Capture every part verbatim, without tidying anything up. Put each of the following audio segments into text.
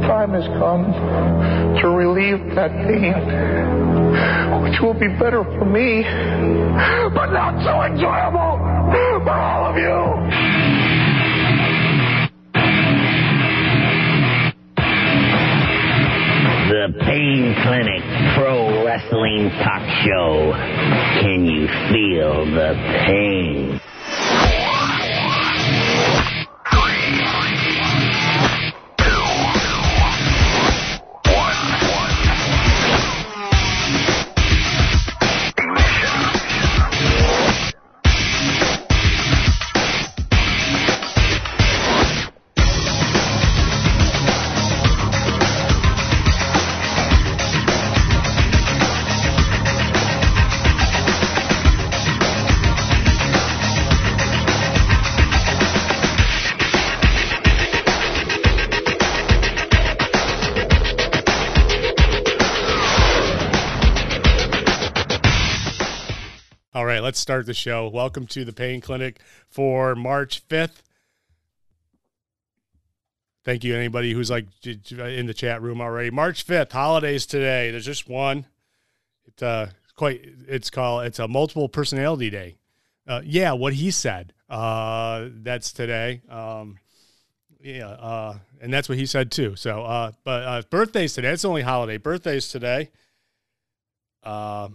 time has come to relieve that pain, which will be better for me, but not so enjoyable for all of you. The Pain Clinic Pro Wrestling Talk Show. Can you feel the pain? Let's start the show. Welcome to the Pain Clinic for March fifth. Thank you, anybody who's like in the chat room already. March fifth, holidays today. There's just one. It's uh quite. It's called. It's a multiple personality day. Uh, yeah, what he said. Uh, that's today. Um, yeah, uh, and that's what he said too. So, uh, but uh, birthdays today. It's the only holiday. Birthdays today. Um. Uh,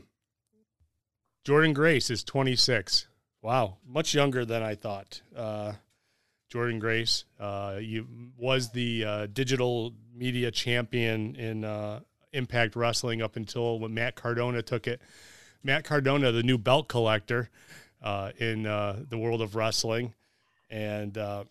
Jordan Grace is twenty-six. Wow, much younger than I thought. Uh, Jordan Grace uh, you, was the uh, digital media champion in uh, Impact Wrestling up until when Matt Cardona took it. Matt Cardona, the new belt collector uh, in uh, the world of wrestling. And uh,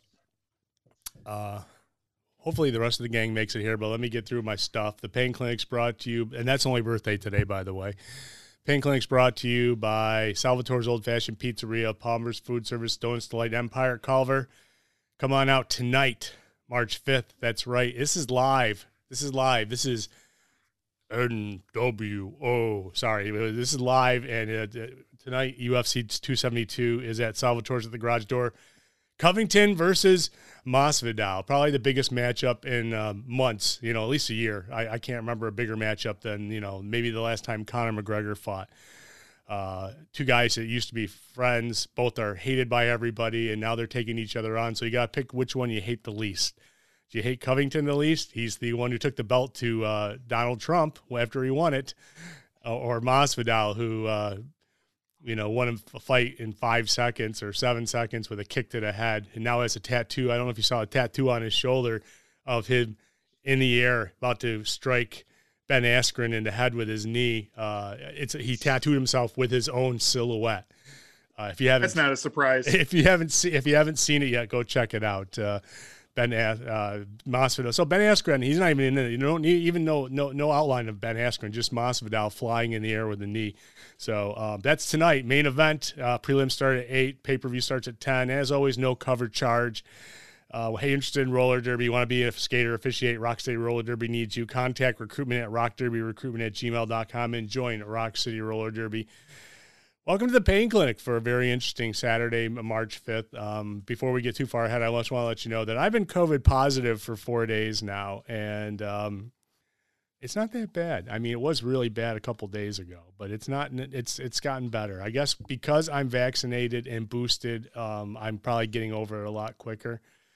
uh, hopefully the rest of the gang makes it here, but let me get through my stuff. The Pain Clinic's brought to you, and that's only birthday today, by the way. Pain Clinic's brought to you by Salvatore's Old Fashioned Pizzeria, Palmer's Food Service, Stones Delight, Empire, Culver. Come on out tonight, March fifth. That's right. This is live. This is live. This is N W O. Sorry. This is live, and uh, tonight, U F C two seventy-two is at Salvatore's at the Garage Door. Covington versus Masvidal, probably the biggest matchup in uh, months, you know, at least a year. I, I can't remember a bigger matchup than, you know, maybe the last time Conor McGregor fought. Uh, two guys that used to be friends, both are hated by everybody, and now they're taking each other on. So you got to pick which one you hate the least. Do you hate Covington the least? He's the one who took the belt to uh, Donald Trump after he won it, or Masvidal, who uh, you know, won a fight in five seconds or seven seconds with a kick to the head, and now has a tattoo. I don't know if you saw a tattoo on his shoulder of him in the air about to strike Ben Askren in the head with his knee. Uh, it's he tattooed himself with his own silhouette. Uh, if you haven't, that's not a surprise. If you haven't seen, if you haven't seen it yet, go check it out. Uh, Ben uh, Masvidal. So Ben Askren, he's not even in it. You don't need, even know no no outline of Ben Askren, just Masvidal flying in the air with the knee. So um, that's tonight. Main event. Uh, prelims start at eight. Pay per view starts at ten. As always, no cover charge. Uh, hey, interested in roller derby? You want to be a skater, officiate Rock City Roller Derby needs you. Contact recruitment at rockderbyrecruitment at gmail dot com and join Rock City Roller Derby. Welcome to the Pain Clinic for a very interesting Saturday, March fifth. Um, before we get too far ahead, I just want to let you know that I've been COVID positive for four days now, and um, it's not that bad. I mean, it was really bad a couple days ago, but it's not. It's it's gotten better. I guess because I'm vaccinated and boosted, um, I'm probably getting over it a lot quicker.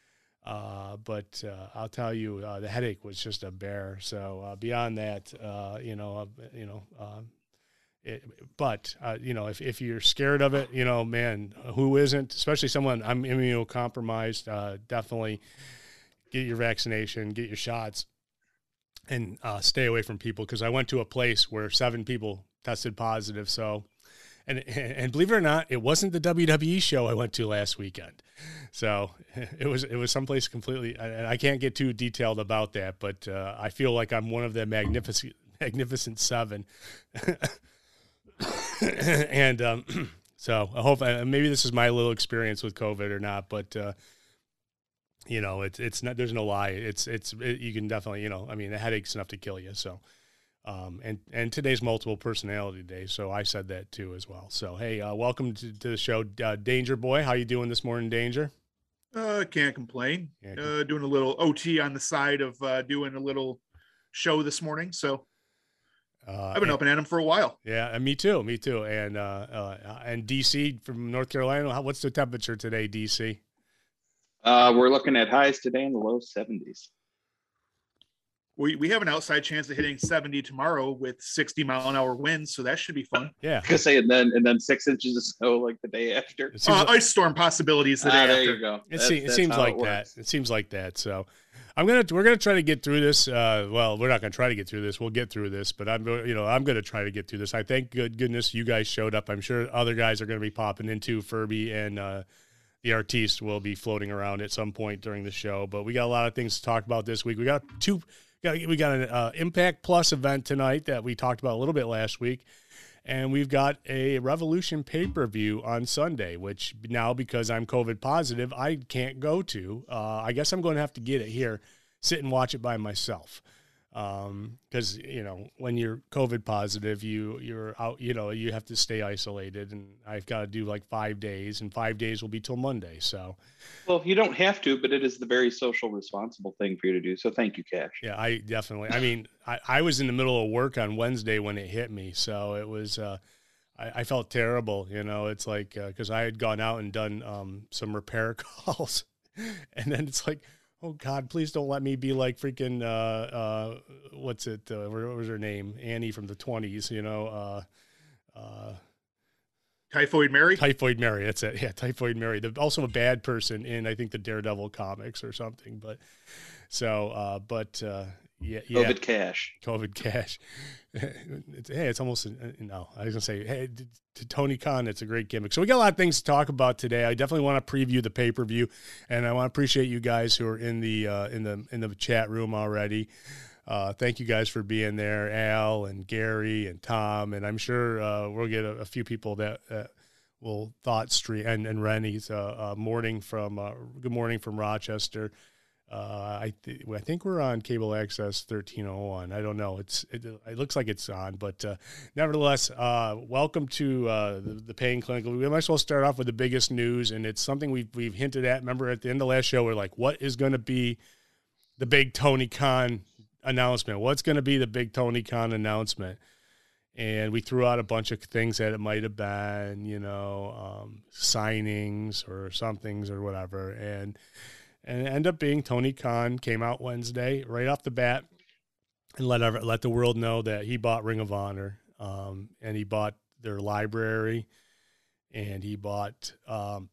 Uh, but uh, I'll tell you, uh, the headache was just a bear. So uh, beyond that, uh, you know, uh, you know. Uh, It, but, uh, you know, if, if you're scared of it, you know, man, who isn't, especially someone I'm immunocompromised, uh, definitely get your vaccination, get your shots, and uh, stay away from people. Because I went to a place where seven people tested positive. So, and, and believe it or not, it wasn't the W W E show I went to last weekend. So it was, it was someplace completely, and I can't get too detailed about that, but uh, I feel like I'm one of the magnificent, magnificent seven. and um, so I hope uh, maybe this is my little experience with COVID or not, but uh, you know, it's it's not. There's no lie. It's it's it, you can definitely, you know. I mean, a headache's enough to kill you. So, um, and and today's multiple personality day, so I said that too as well. So hey, uh, welcome to, to the show, uh, Danger Boy. How you doing this morning, Danger? Uh, can't complain. Can't uh, doing a little O T on the side of uh, doing a little show this morning. So Uh, I've been and, up and at him for a while. Yeah, and me too, me too. And uh, uh, and D C from North Carolina, how, what's the temperature today, D C? Uh, we're looking at highs today in the low seventies. We we have an outside chance of hitting seventy tomorrow with sixty mile an hour winds, so that should be fun. Yeah, I could say, and then and then six inches of snow like the day after. It seems Uh, like, ice storm possibilities the day Ah, there after. you go. it, That's- se- it that's seems how like it that. works. It seems like that. So I'm gonna we're gonna try to get through this. Uh, well, we're not gonna try to get through this. We'll get through this, but I'm you know I'm gonna try to get through this. I thank good goodness you guys showed up. I'm sure other guys are gonna be popping into Furby and uh, the artiste will be floating around at some point during the show. But we got a lot of things to talk about this week. We got two. Got, we got an uh, Impact Plus event tonight that we talked about a little bit last week. And we've got a Revolution pay-per-view on Sunday, which now, because I'm COVID positive, I can't go to. Uh, I guess I'm going to have to get it here, sit and watch it by myself. Because, um, you know, when you're COVID positive, you, you're out, you know, you have to stay isolated. And I've got to do like five days, and five days will be till Monday. So, Well, you don't have to, but it is the very social, responsible thing for you to do. So thank you, Cash. yeah, I definitely, I mean, I, I was in the middle of work on Wednesday when it hit me. So it was, uh, I, I felt terrible, you know, it's like, uh, cause I had gone out and done, um, some repair calls, and then it's like, oh God, please don't let me be like freaking, uh, uh, what's it, uh, what was her name? Annie from the twenties, you know, uh, uh, Typhoid Mary. Typhoid Mary, that's it. Yeah, Typhoid Mary. The, also a bad person in, I think, the Daredevil comics or something. But so, uh, but uh, yeah, yeah. COVID Cash. COVID Cash. It's, hey, it's almost, no, I was going to say, hey, to Tony Khan, it's a great gimmick. So we got a lot of things to talk about today. I definitely want to preview the pay-per-view, and I want to appreciate you guys who are in the, uh, in the, in the chat room already. Uh, thank you guys for being there, Al and Gary and Tom, and I'm sure uh, we'll get a, a few people that uh, will thought stream and and Rennie's uh, uh, morning from uh, good morning from Rochester. Uh, I th- I think we're on cable access thirteen oh one. I don't know. It's it, it looks like it's on, but uh, nevertheless, uh, welcome to uh, the, the Pain Clinic. We might as well start off with the biggest news, and it's something we've we've hinted at. Remember at the end of last show, we're like, what is going to be the big Tony Khan announcement? What's going to be the big Tony Khan announcement? And we threw out a bunch of things that it might have been, you know, um, signings or somethings or whatever. And and it ended up being Tony Khan came out Wednesday right off the bat and let ever, let the world know that he bought Ring of Honor, um, and he bought their library, and he bought um,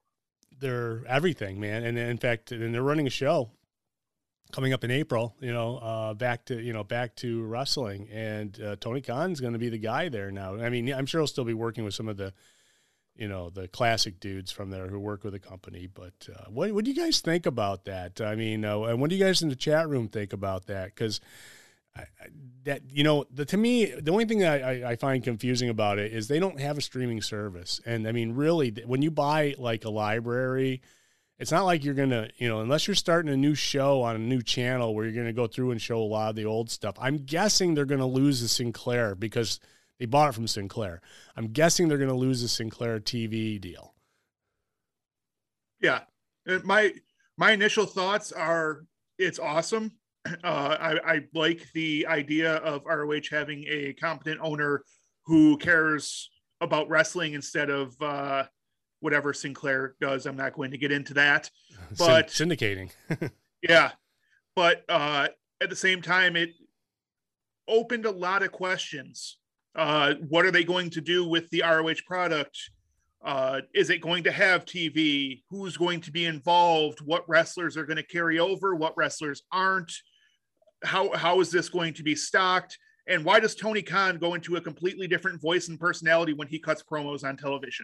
their everything, man. And in fact, and they're running a show coming up in April, you know, uh, back to, you know, back to wrestling. And uh, Tony Khan's going to be the guy there now. I mean, I'm sure he'll still be working with some of the, you know, the classic dudes from there who work with the company. But uh, what, what do you guys think about that? I mean, uh, and what do you guys in the chat room think about that? Because that, you know, the, to me, the only thing that I, I find confusing about it is they don't have a streaming service. And I mean, really, when you buy like a library, it's not like you're going to, you know, unless you're starting a new show on a new channel where you're going to go through and show a lot of the old stuff. I'm guessing they're going to lose the Sinclair because they bought it from Sinclair. I'm guessing they're going to lose the Sinclair T V deal. Yeah. My, my initial thoughts are it's awesome. Uh, I, I like the idea of R O H having a competent owner who cares about wrestling instead of, uh, whatever Sinclair does. I'm not going to get into that, but syndicating. yeah. But uh, at the same time, it opened a lot of questions. Uh, what are they going to do with the R O H product? Uh, is it going to have T V? Who's going to be involved? What wrestlers are going to carry over? What wrestlers aren't? How, how is this going to be stocked? And why does Tony Khan go into a completely different voice and personality when he cuts promos on television?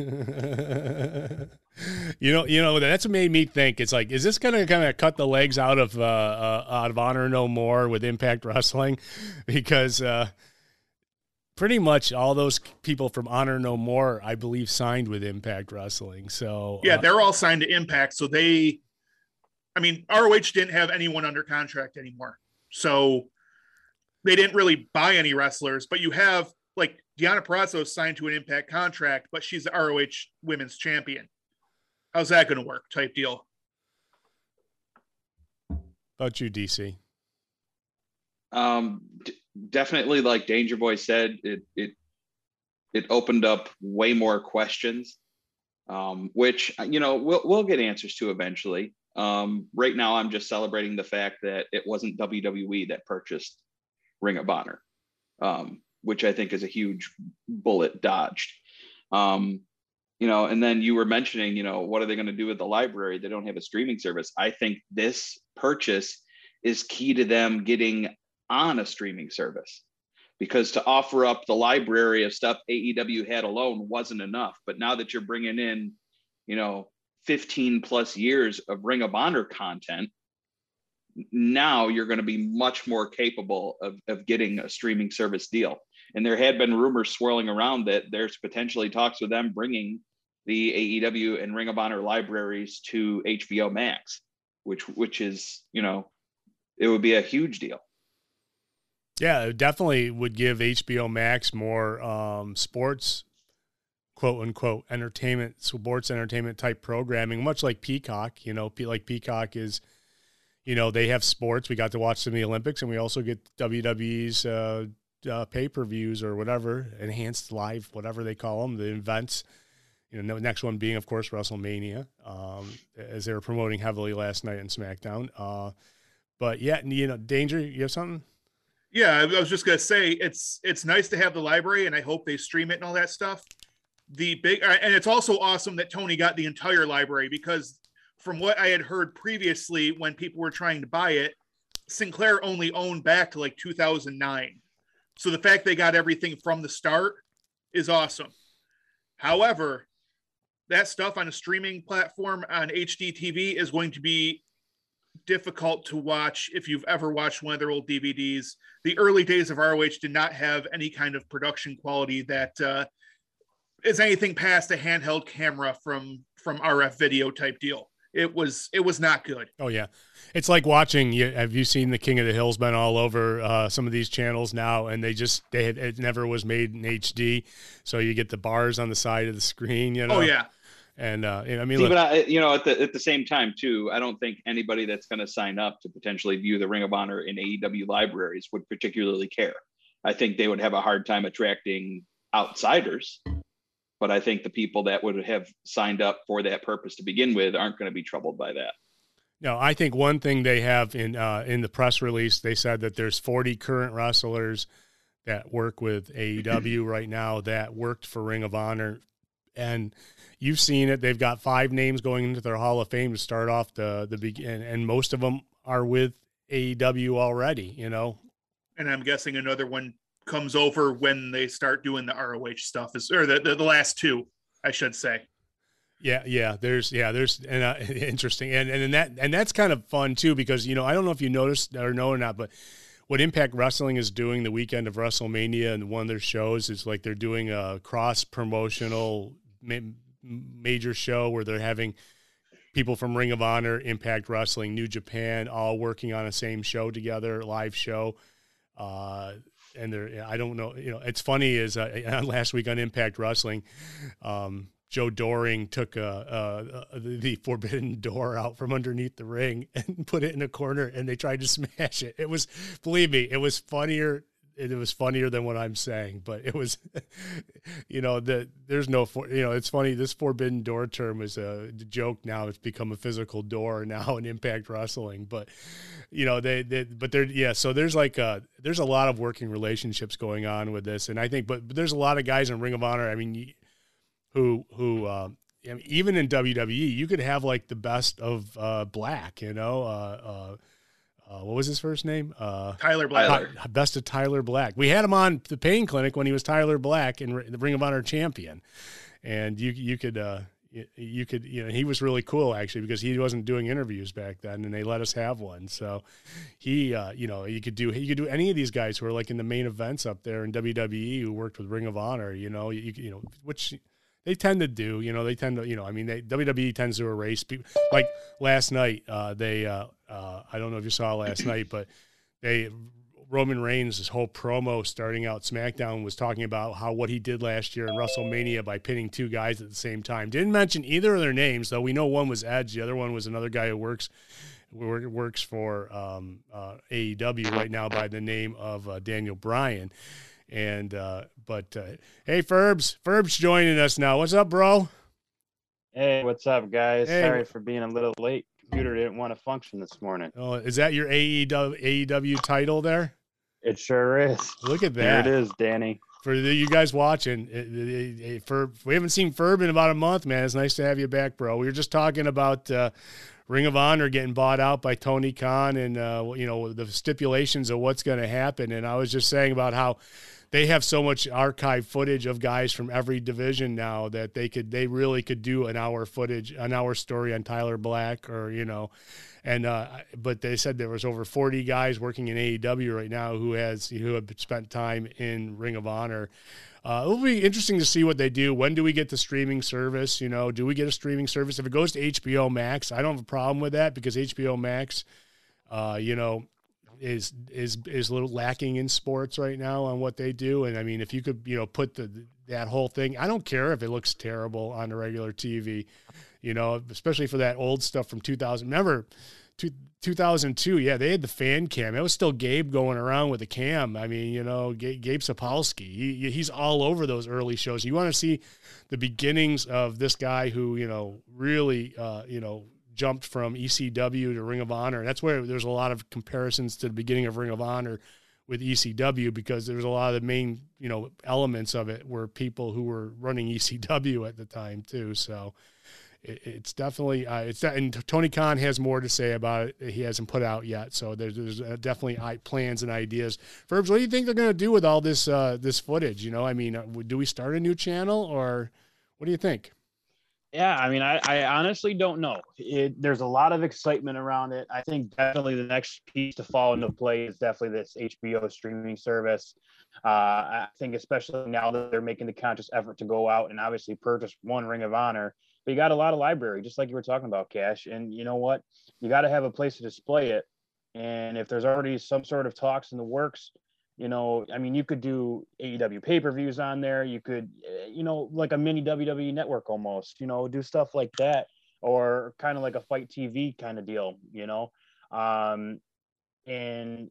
you know, you know, that's what made me think. It's like, is this going to kind of cut the legs out of uh, uh, out of Honor No More with Impact Wrestling? Because uh, pretty much all those people from Honor No More, I believe, signed with Impact Wrestling. So yeah, uh, they're all signed to Impact. So they, I mean, R O H didn't have anyone under contract anymore. So they didn't really buy any wrestlers, but you have like Deonna Purrazzo signed to an Impact contract, but she's the R O H Women's Champion. how's that going to work type deal. About you, D C? Um, d- definitely, like Danger Boy said, it it it opened up way more questions, um, which you know we'll we'll get answers to eventually. Um, right now, I'm just celebrating the fact that it wasn't W W E that purchased Ring of Honor, um, which I think is a huge bullet dodged. Um, you know, and then you were mentioning, you know, what are they going to do with the library? They don't have a streaming service. I think this purchase is key to them getting on a streaming service, because to offer up the library of stuff A E W had alone wasn't enough. But now that you're bringing in, you know, fifteen plus years of Ring of Honor content, now you're going to be much more capable of, of getting a streaming service deal. And there had been rumors swirling around that there's potentially talks with them bringing the A E W and Ring of Honor libraries to H B O Max, which which is, you know, it would be a huge deal. Yeah, it definitely would give H B O Max more um, sports, quote unquote, entertainment, sports entertainment type programming, much like Peacock. You know, like Peacock is, you know, they have sports. We got to watch some of the Olympics, and we also get W W E's uh, uh, pay-per-views or whatever, enhanced live, whatever they call them, the events. You know, the next one being, of course, WrestleMania, um, as they were promoting heavily last night in SmackDown. Uh, but yeah, you know, Danger, you have something? Yeah, I was just gonna say it's it's nice to have the library, and I hope they stream it and all that stuff. The big and it's also awesome that Tony got the entire library, because from what I had heard previously, when people were trying to buy it, Sinclair only owned back to like two thousand nine. So the fact they got everything from the start is awesome. However, that stuff on a streaming platform on H D T V is going to be difficult to watch if you've ever watched one of their old D V Ds. The early days of R O H did not have any kind of production quality that uh, is anything past a handheld camera from from R F video type deal. It was it was not good. Oh yeah, it's like watching. You, have you seen the King of the Hill's been all over uh, some of these channels now, and they just they had, it never was made in H D, so you get the bars on the side of the screen. You know. Oh yeah. And uh, I mean, See, look, but I, you know, at the at the same time too, I don't think anybody that's going to sign up to potentially view the Ring of Honor in A E W libraries would particularly care. I think they would have a hard time attracting outsiders, but I think the people that would have signed up for that purpose to begin with aren't going to be troubled by that. No, I think one thing they have in uh, in the press release, they said that there's forty current wrestlers that work with A E W right now that worked for Ring of Honor. And you've seen it. They've got five names going into their Hall of Fame to start off the the begin, and most of them are with A E W already. You know, and I'm guessing another one comes over when they start doing the R O H stuff, is or the the, the last two, I should say. Yeah, yeah. There's yeah, there's and uh, interesting, and and that and that's kind of fun too, because you know I don't know if you noticed or know or not, but what Impact Wrestling is doing the weekend of WrestleMania and one of their shows is like they're doing a cross promotional major show where they're having people from Ring of Honor, Impact Wrestling, New Japan, all working on a same show together, live show. Uh, and they're, I don't know, you know, it's funny is uh, last week on Impact Wrestling, um, Joe Doring took a, a, a, the Forbidden Door out from underneath the ring and put it in a corner, and they tried to smash it. It was, believe me, it was funnier. It was funnier than what I'm saying, but it was, you know, the, there's no, for, you know, it's funny. This Forbidden Door term is a joke now. It's become a physical door now in Impact Wrestling, but you know, they, they but they're, yeah. So there's like a, there's a lot of working relationships going on with this. And I think, but, but there's a lot of guys in Ring of Honor. I mean, who, who, um, I mean, even in W W E, you could have like the best of uh, Black, you know, uh, uh, Uh, what was his first name? Uh, Tyler Black. Ty- best of Tyler Black. We had him on the Pain Clinic when he was Tyler Black and the Ring of Honor champion, and you you could uh, you, you could you know he was really cool actually because he wasn't doing interviews back then, and they let us have one. So he uh, you know you could do you could do any of these guys who are like in the main events up there in W W E who worked with Ring of Honor. You know you you know which. They tend to do, you know, they tend to, you know, I mean, they, W W E tends to erase people. Like last night, uh, they, uh, uh, I don't know if you saw last night, but they Roman Reigns, his whole promo starting out SmackDown was talking about how what he did last year in WrestleMania by pinning two guys at the same time. Didn't mention either of their names, though we know one was Edge, the other one was another guy who works works for um, uh, A E W right now by the name of uh, Daniel Bryan. And uh, but uh, hey, Ferbs, Ferbs joining us now. What's up, bro? Hey, what's up, guys? Hey. Sorry for being a little late. Computer didn't want to function this morning. Oh, is that your A E W, A E W title there? It sure is. Look at that. There it is, Danny. For the, you guys watching, it, it, it, for we haven't seen Ferb in about a month, man. It's nice to have you back, bro. We were just talking about uh, Ring of Honor getting bought out by Tony Khan and, uh, you know, the stipulations of what's going to happen. And I was just saying about how they have so much archive footage of guys from every division now that they could, they really could do an hour footage, an hour story on Tyler Black or, you know, and, uh, but they said there was over forty guys working in A E W right now who has, who have spent time in Ring of Honor. Uh, it'll be interesting to see what they do. When do we get the streaming service? You know, do we get a streaming service? If it goes to H B O Max, I don't have a problem with that because H B O Max, uh, you know, is is is a little lacking in sports right now on what they do. And I mean, if you could, you know, put the that whole thing, I don't care if it looks terrible on the regular T V, you know, especially for that old stuff from two thousand. Remember, two, two thousand two, yeah, they had the fan cam. It was still Gabe going around with the cam. I mean, you know, Gabe, Gabe Sapolsky, he, he's all over those early shows. You want to see the beginnings of this guy who, you know, really, uh, you know, jumped from E C W to Ring of Honor. And that's where there's a lot of comparisons to the beginning of Ring of Honor with E C W because there's a lot of the main, you know, elements of it were people who were running E C W at the time too. So it, it's definitely, uh, it's that, and Tony Khan has more to say about it. He hasn't put out yet. So there's, there's definitely plans and ideas. Ferbs, what do you think they're going to do with all this, uh, this footage? You know, I mean, do we start a new channel or what do you think? Yeah, I mean, I, I honestly don't know. It, there's a lot of excitement around it. I think definitely the next piece to fall into play is definitely this H B O streaming service. Uh, I think especially now that they're making the conscious effort to go out and obviously purchase one Ring of Honor, but you got a lot of library, just like you were talking about, Cash. And you know what? You got to have a place to display it. And if there's already some sort of talks in the works, you know, I mean, you could do A E W pay-per-views on there. You could, you know, like a mini W W E network almost, you know, do stuff like that, or kind of like a Fight T V kind of deal, you know. Um, and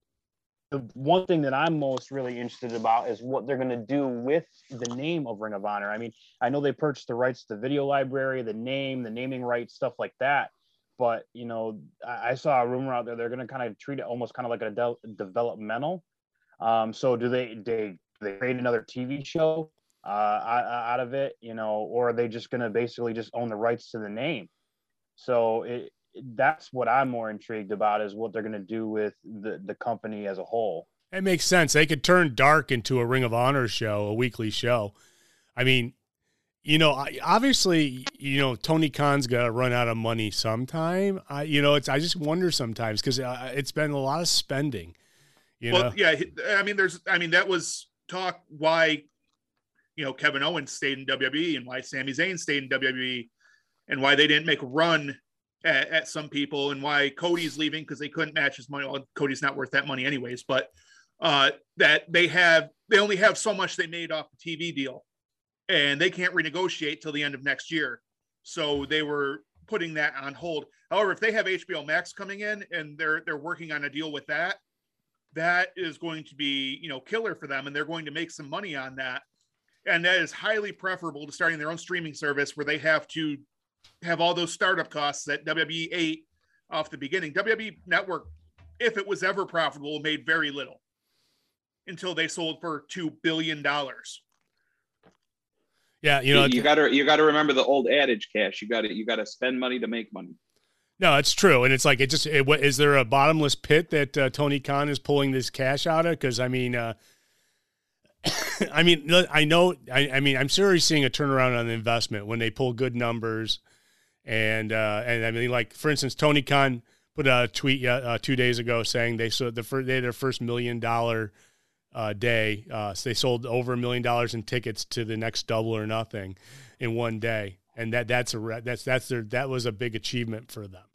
the one thing that I'm most really interested about is what they're going to do with the name of Ring of Honor. I mean, I know they purchased the rights to the video library, the name, the naming rights, stuff like that. But, you know, I, I saw a rumor out there, they're going to kind of treat it almost kind of like a de- developmental. Um, so do they, they, they create another T V show uh, out of it, you know, or are they just going to basically just own the rights to the name? So it, that's what I'm more intrigued about is what they're going to do with the, the company as a whole. It makes sense. They could turn Dark into a Ring of Honor show, a weekly show. I mean, you know, obviously, you know, Tony Khan's got to run out of money sometime. I, you know, it's, I just wonder sometimes because uh, it's been a lot of spending. You well, know? yeah, I mean, there's, I mean, that was talk why, you know, Kevin Owens stayed in W W E and why Sami Zayn stayed in W W E and why they didn't make a run at, at some people and why Cody's leaving because they couldn't match his money. Well, Cody's not worth that money anyways, but uh, that they have, they only have so much they made off the T V deal and they can't renegotiate till the end of next year. So they were putting that on hold. However, if they have H B O Max coming in and they're, they're working on a deal with that, that is going to be, you know, killer for them. And they're going to make some money on that. And that is highly preferable to starting their own streaming service where they have to have all those startup costs that W W E ate off the beginning. W W E Network, if it was ever profitable, made very little until they sold for two billion dollars. Yeah. You know, you gotta, you gotta remember the old adage, Cash. You gotta, you gotta spend money to make money. No, it's true. And it's like, it just, it, what, is there a bottomless pit that uh, Tony Khan is pulling this cash out of? Because, I mean, uh, I mean, I know, I, I mean, I'm sure he's seeing a turnaround on the investment when they pull good numbers. And, uh, and I mean, like, for instance, Tony Khan put a tweet uh, two days ago saying they sold the first, they had their first million dollar uh, day. Uh, so they sold over a million dollars in tickets to the next Double or Nothing in one day. And that that's a that's that's their that was a big achievement for them.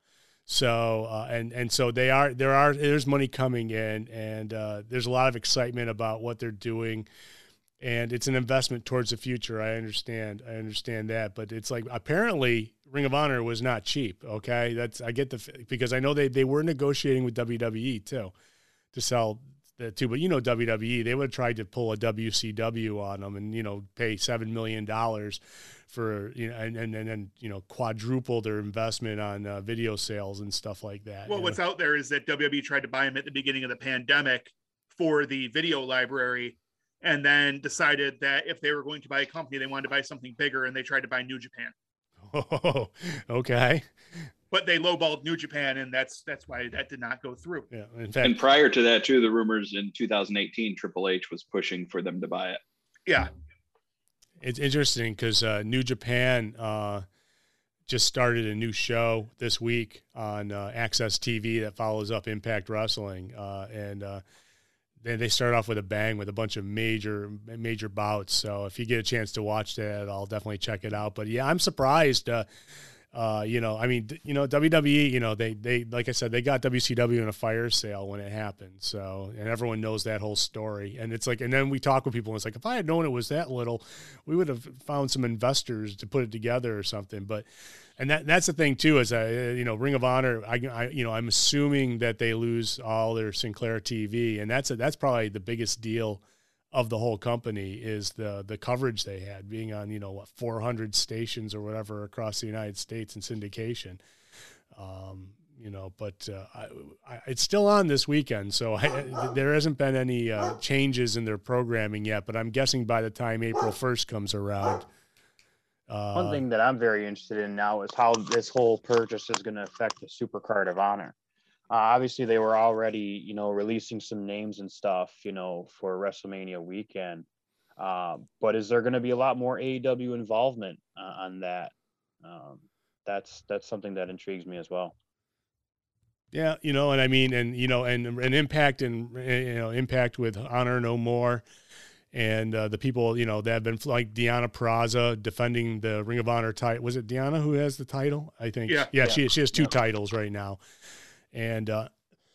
So uh, and and so they are there are there's money coming in, and uh, there's a lot of excitement about what they're doing, and it's an investment towards the future. I understand, I understand that, but it's like apparently Ring of Honor was not cheap. Okay, that's I get the because I know they they were negotiating with W W E too to sell the two, but you know W W E, they would have tried to pull a W C W on them and you know pay seven million dollars for you know and and then you know quadruple their investment on uh, video sales and stuff like that. Well, what's know? out there is that W W E tried to buy them at the beginning of the pandemic for the video library, and then decided that if they were going to buy a company, they wanted to buy something bigger, and they tried to buy New Japan. Oh, okay. But they lowballed New Japan, and that's that's why that did not go through. Yeah, in fact, and prior to that, too, the rumors in two thousand eighteen, Triple H was pushing for them to buy it. Yeah. It's interesting because uh, New Japan uh, just started a new show this week on uh, Access T V that follows up Impact Wrestling, uh, and uh, they they start off with a bang with a bunch of major major bouts. So if you get a chance to watch that, I'll definitely check it out. But yeah, I'm surprised. Uh, Uh, you know, I mean, you know, W W E, you know, they, they, like I said, they got W C W in a fire sale when it happened. So, and everyone knows that whole story. And it's like, and then we talk with people and it's like, if I had known it was that little, we would have found some investors to put it together or something. But, and that, that's the thing too, is, uh, you know, Ring of Honor, I, I, you know, I'm assuming that they lose all their Sinclair T V. And that's a, that's probably the biggest deal of the whole company is the the coverage they had, being on, you know, what, four hundred stations or whatever across the United States in syndication. Um, you know, but uh, I, I, it's still on this weekend, so I, there hasn't been any uh, changes in their programming yet, but I'm guessing by the time April first comes around. Uh, One thing that I'm very interested in now is how this whole purchase is going to affect the Supercard of Honor. Uh, obviously, they were already, you know, releasing some names and stuff, you know, for WrestleMania weekend. Uh, but is there going to be a lot more A E W involvement uh, on that? Um, that's that's something that intrigues me as well. Yeah, you know, and I mean, and you know, and an Impact and you know, Impact with Honor No More, and uh, the people, you know, that have been like Deonna Purrazzo defending the Ring of Honor title. Was it Deonna who has the title? I think. Yeah, yeah, yeah. she she has two Yeah. titles right now. And uh,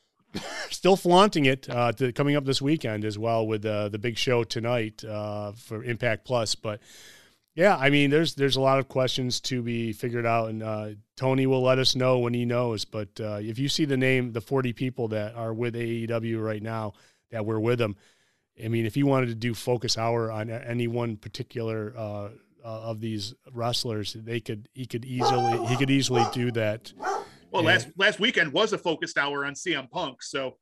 still flaunting it uh, to, coming up this weekend as well with uh, the big show tonight uh, for Impact Plus. But yeah, I mean, there's there's a lot of questions to be figured out, and uh, Tony will let us know when he knows. But uh, if you see the name, the forty people that are with A E W right now that were with them, I mean, if you wanted to do focus hour on any one particular uh, uh, of these wrestlers, they could he could easily he could easily do that. Well, And- last last weekend was a focused hour on C M Punk, so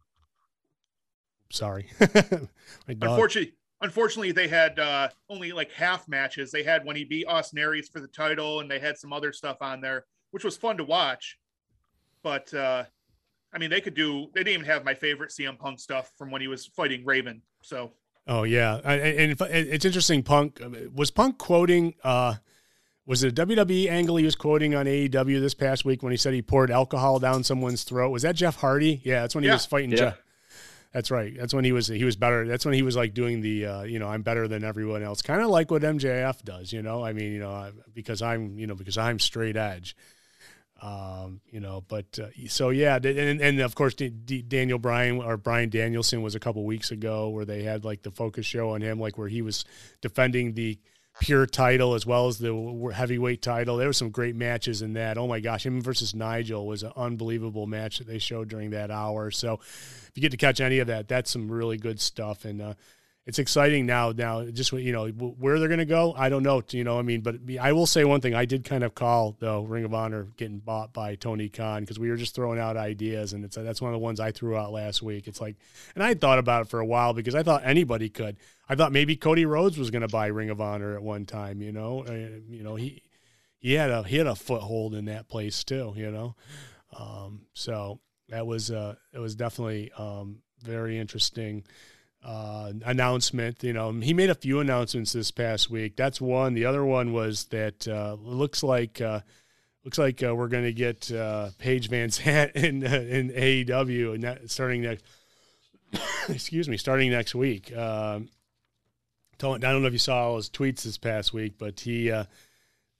Sorry. My dog. unfortunately, unfortunately, they had uh, only like half matches. They had when he beat Austin Aries for the title, and they had some other stuff on there, which was fun to watch. But uh, I mean, they could do. They didn't even have my favorite C M Punk stuff from when he was fighting Raven. So Oh yeah, I- and if- it's interesting. Punk was Punk quoting. Uh, was it a W W E angle he was quoting on A E W this past week when he said he poured alcohol down someone's throat? Was that Jeff Hardy? Yeah, that's when he Yeah. was fighting Yeah. Jeff. That's right. That's when he was he was better. That's when he was like doing the uh, you know, I'm better than everyone else, kind of like what M J F does. You know, I mean, you know, I- because I'm you know because I'm straight edge. Um, you know, but uh, so yeah, and and of course D- D- Daniel Bryan or Bryan Danielson was a couple weeks ago where they had like the focus show on him, like where he was defending the pure title as well as the heavyweight title. There were some great matches in that. Oh my gosh, him versus Nigel was an unbelievable match that they showed during that hour. So if you get to catch any of that, that's some really good stuff. And uh, it's exciting now. Now, just you know where they're going to go, I don't know. You know, I mean, but I will say one thing: I did kind of call though Ring of Honor getting bought by Tony Khan because we were just throwing out ideas, and it's that's one of the ones I threw out last week. It's like, and I had thought about it for a while because I thought anybody could. I thought maybe Cody Rhodes was going to buy Ring of Honor at one time. You know, uh, you know he he had a he had a foothold in that place too. You know, um, so that was uh, it was definitely um, very interesting. Uh, announcement, you know, he made a few announcements this past week. That's one. The other one was that uh, looks like uh, looks like uh, we're going to get uh, Paige Van Zant in uh, in A E W and that starting next. excuse me, starting next week. Um, I don't know if you saw all his tweets this past week, but he uh,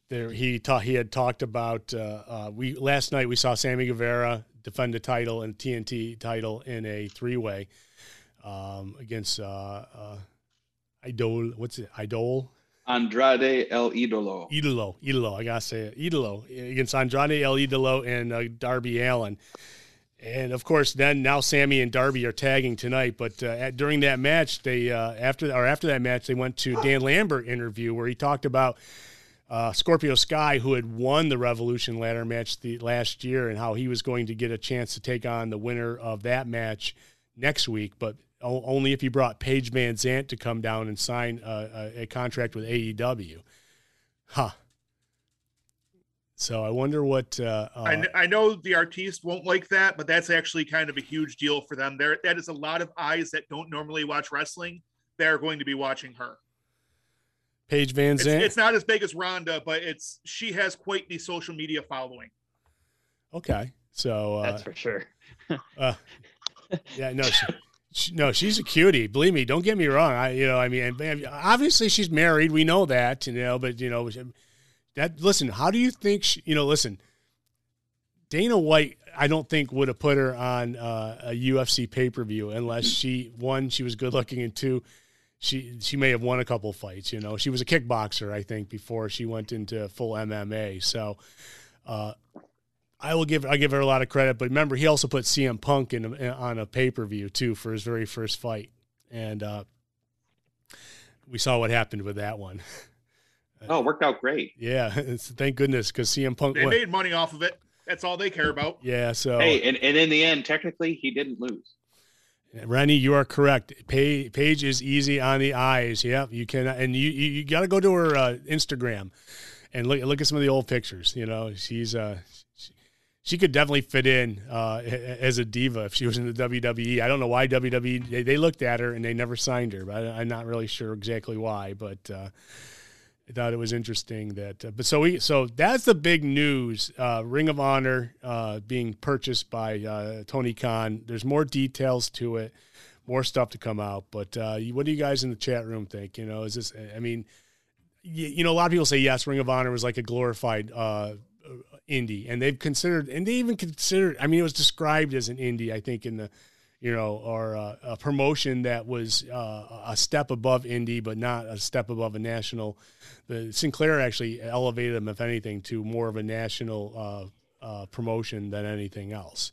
there he ta- he had talked about uh, uh, we last night we saw Sammy Guevara defend the title and T N T title in a three way um, against uh, uh, Idol. What's it? Idol. Andrade El Idolo. Idolo. Idolo. I gotta say it. Idolo against Andrade El Idolo and uh, Darby Allin. And of course, then now Sammy and Darby are tagging tonight. But uh, at, during that match, they uh, after or after that match, they went to Dan Lambert interview where he talked about uh, Scorpio Sky, who had won the Revolution ladder match the last year, and how he was going to get a chance to take on the winner of that match next week, but o- only if he brought Paige Van Zant to come down and sign uh, a, a contract with A E W. Huh. So I wonder what uh, uh, I, kn- I know the artiste won't like that, but that's actually kind of a huge deal for them. There, that is a lot of eyes that don't normally watch wrestling. They're going to be watching her. Paige Van Zant. It's, it's not as big as Ronda, but it's she has quite the social media following. Okay, so uh, That's for sure. uh, yeah, no, she, she, no, she's a cutie. Believe me. Don't get me wrong. I, you know, I mean, and obviously she's married. We know that, you know, but you know. That listen, how do you think she, you know? Listen, Dana White, I don't think would have put her on uh, a U F C pay per view unless she one, she was good looking, and two, she she may have won a couple fights. You know, she was a kickboxer, I think, before she went into full M M A. So, uh, I will give I give her a lot of credit. But remember, he also put C M Punk in, in on a pay per view too for his very first fight, and uh, we saw what happened with that one. Oh, it worked out great. Yeah, it's, thank goodness, because C M Punk They won. made money off of it. That's all they care about. Yeah, so Hey, and, and in the end, technically, he didn't lose. Rennie, you are correct. Paige, Paige is easy on the eyes. Yep, you can, and you you, you got to go to her uh, Instagram and look look at some of the old pictures. You know, she's uh, she, she could definitely fit in uh, as a diva if she was in the W W E. I don't know why W W E they, they looked at her and they never signed her, but I, I'm not really sure exactly why. But uh, I thought it was interesting that, uh, but so we, so that's the big news. Uh, Ring of Honor uh, being purchased by uh, Tony Khan. There's more details to it, more stuff to come out. But uh, what do you guys in the chat room think? You know, is this? I mean, you, you know, a lot of people say yes, Ring of Honor was like a glorified uh, indie, and they've considered, and they even considered. I mean, it was described as an indie, I think, in the. You know, or uh, a promotion that was uh, a step above indie, but not a step above a national. The Sinclair actually elevated them, if anything, to more of a national uh, uh, promotion than anything else.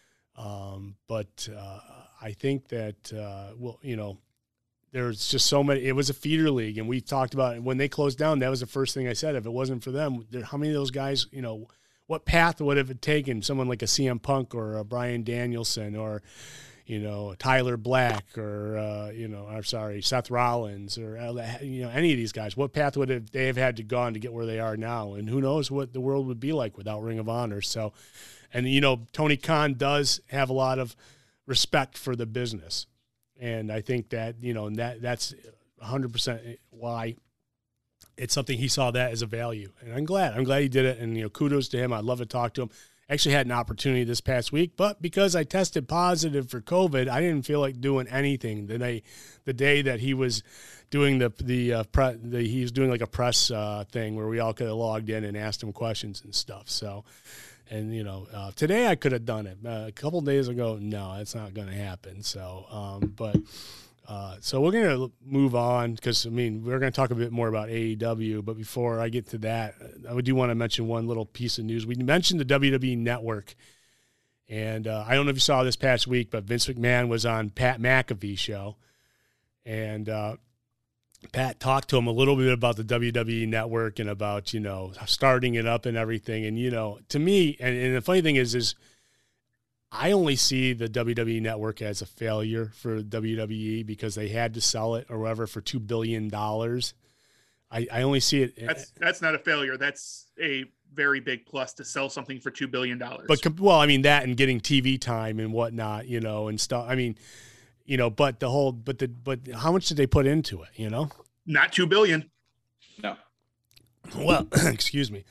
Um, but uh, I think that, uh, well, you know, there's just so many. It was a feeder league, and we talked about it. When they closed down, that was the first thing I said. If it wasn't for them, there, how many of those guys, you know, what path would have it taken someone like a C M Punk or a Bryan Danielson or, you know, Tyler Black or, uh, you know, I'm sorry, Seth Rollins or, you know, any of these guys? What path would have, they have had to gone to get where they are now? And who knows what the world would be like without Ring of Honor. So, and, you know, Tony Khan does have a lot of respect for the business. And I think that, you know, that that's one hundred percent why it's something he saw that as a value. And I'm glad. I'm glad he did it. And, you know, kudos to him. I'd love to talk to him. Actually had an opportunity this past week, but because I tested positive for COVID, I didn't feel like doing anything. The day, the day that he was doing the the, uh, pre, the he was doing like a press uh, thing where we all could have logged in and asked him questions and stuff. So, and you know, uh, today I could have done it. Uh, a couple of days ago, no, it's not going to happen. So, um, but. Uh, so we're going to move on because, I mean, we're going to talk a bit more about A E W. But before I get to that, I do want to mention one little piece of news. We mentioned the W W E Network. And uh, I don't know if you saw this past week, but Vince McMahon was on Pat McAfee's show. And uh, Pat talked to him a little bit about the W W E Network and about, you know, starting it up and everything. And, you know, to me, and, and the funny thing is, is I only see the W W E Network as a failure for W W E because they had to sell it or whatever for two billion dollars. I, I only see it. That's that's not a failure. That's a very big plus to sell something for two billion dollars. But, well, I mean, that and getting T V time and whatnot, you know, and stuff. I mean, you know, but the whole, but the, but how much did they put into it, you know? Not two billion. No. Well, excuse me.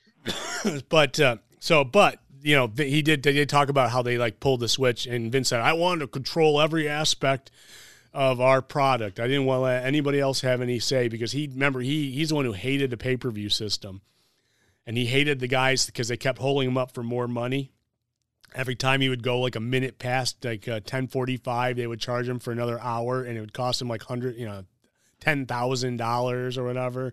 but, uh, so, but, you know, he did, they did talk about how they like pulled the switch, and Vince said, I wanted to control every aspect of our product. I didn't want to let anybody else have any say because he, remember, he, he's the one who hated the pay-per-view system. and he hated the guys because they kept holding him up for more money. Every time he would go like a minute past like uh, ten forty-five, they would charge him for another hour, and it would cost him like hundred, you know, ten thousand dollars or whatever.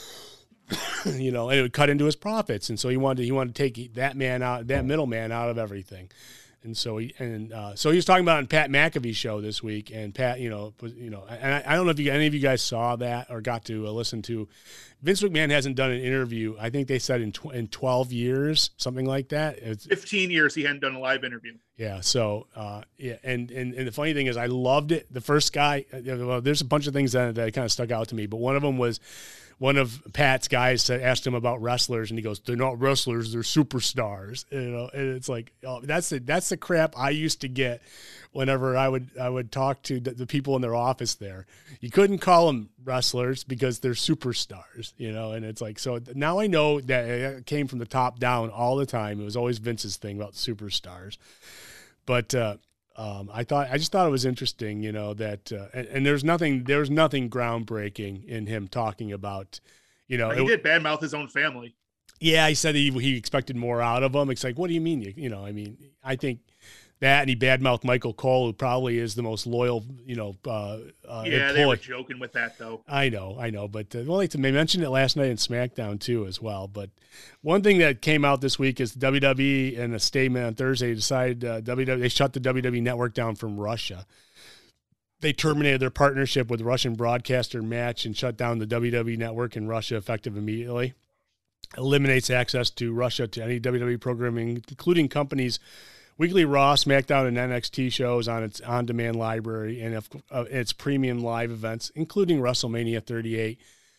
You know, and it would cut into his profits, and so he wanted to, he wanted to take that man out, that middleman out of everything. And so he and uh, so he was talking about on Pat McAfee's show this week, and Pat, you know, was, you know, and I, I don't know if you, any of you guys saw that or got to uh, listen to. Vince McMahon hasn't done an interview. I think they said in tw- in twelve years, something like that. It's, Fifteen years he hadn't done a live interview. Yeah. So uh, yeah, and, and and the funny thing is, I loved it. The first guy, well, there's a bunch of things that that kind of stuck out to me, but one of them was. One of Pat's guys asked him about wrestlers, and he goes, "They're not wrestlers; they're superstars." You know, and it's like, oh, that's the that's the crap I used to get whenever I would I would talk to the, the people in their office there. You couldn't call them wrestlers because they're superstars, you know. And it's like, so now I know that it came from the top down all the time. It was always Vince's thing about superstars, but. uh Um, I thought I just thought it was interesting, you know, that uh, and, and there's nothing there's nothing groundbreaking in him talking about, you know, he it, did badmouth his own family. Yeah, he said he he expected more out of them. It's like, what do you mean? You, you know, I mean, I think that and he badmouthed Michael Cole, who probably is the most loyal, you know. Uh, uh, yeah, employee. they were joking with that though. I know, I know, but uh, well, they mentioned it last night in SmackDown too, as well. But one thing that came out this week is W W E in a statement on Thursday decided uh, W W E they shut the W W E network down from Russia. They terminated their partnership with Russian broadcaster Match and shut down the W W E network in Russia effective immediately. Eliminates access to Russia to any W W E programming, including companies. Weekly Raw, SmackDown, and N X T shows on its on-demand library and of, uh, its premium live events, including WrestleMania thirty-eight,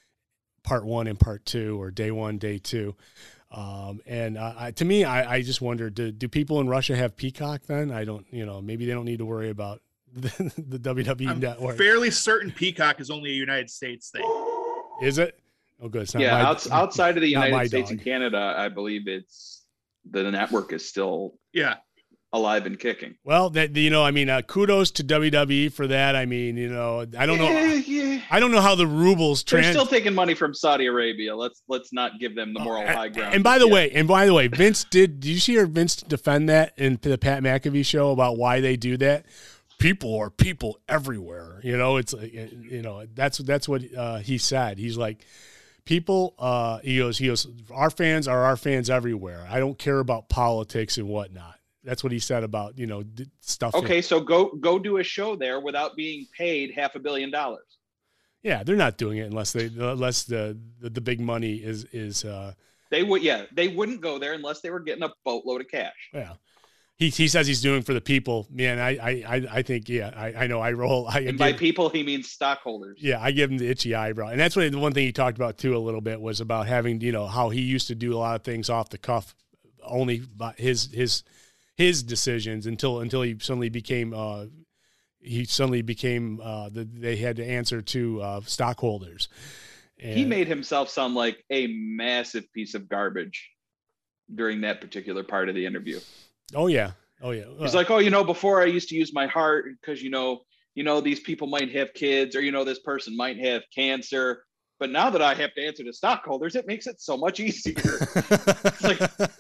Part One and Part Two, or Day One, Day Two. Um, and uh, I, to me, I, I just wonder: do, do people in Russia have Peacock? Then I don't. You know, maybe they don't need to worry about the, the W W E I'm network. Fairly certain Peacock is only a United States thing. Is it? Oh, good. It's not yeah, my, outs, outside of the United States dog. and Canada, I believe it's the network is still yeah. alive and kicking. Well, that you know, I mean, uh, kudos to W W E for that. I mean, you know, I don't know, Yeah, yeah. I don't know how the rubles. They're Trans- still taking money from Saudi Arabia. Let's let's not give them the moral high ground. And by the yet. way, and by the way, Vince did. Did you see her Vince defend that in the Pat McAfee show about why they do that? People are people everywhere. You know, it's like, you know, that's that's what uh, he said. He's like, people. Uh, he goes, he goes. Our fans are our fans everywhere. I don't care about politics and whatnot. That's what he said about, you know, stuff. Okay, so go go do a show there without being paid half a billion dollars. Yeah, they're not doing it unless they unless the the, the big money is is. Uh, They would, yeah, they wouldn't go there unless they were getting a boatload of cash. yeah, he he says he's doing for the people. Man, I I I think yeah, I, I know I roll. I, And by give, people, he means stockholders. yeah, I give him the itchy eyebrow, and that's what the one thing he talked about too a little bit was about having, you know, how he used to do a lot of things off the cuff, only by his his. his decisions until until he suddenly became uh, he suddenly became uh, the, they had to answer to uh, stockholders. And He made himself sound like a massive piece of garbage during that particular part of the interview. oh yeah, oh yeah. He's Uh, like, oh, you know, before I used to use my heart because you know, you know, these people might have kids, or you know, this person might have cancer. But now that I have to answer to stockholders, it makes it so much easier. It's like,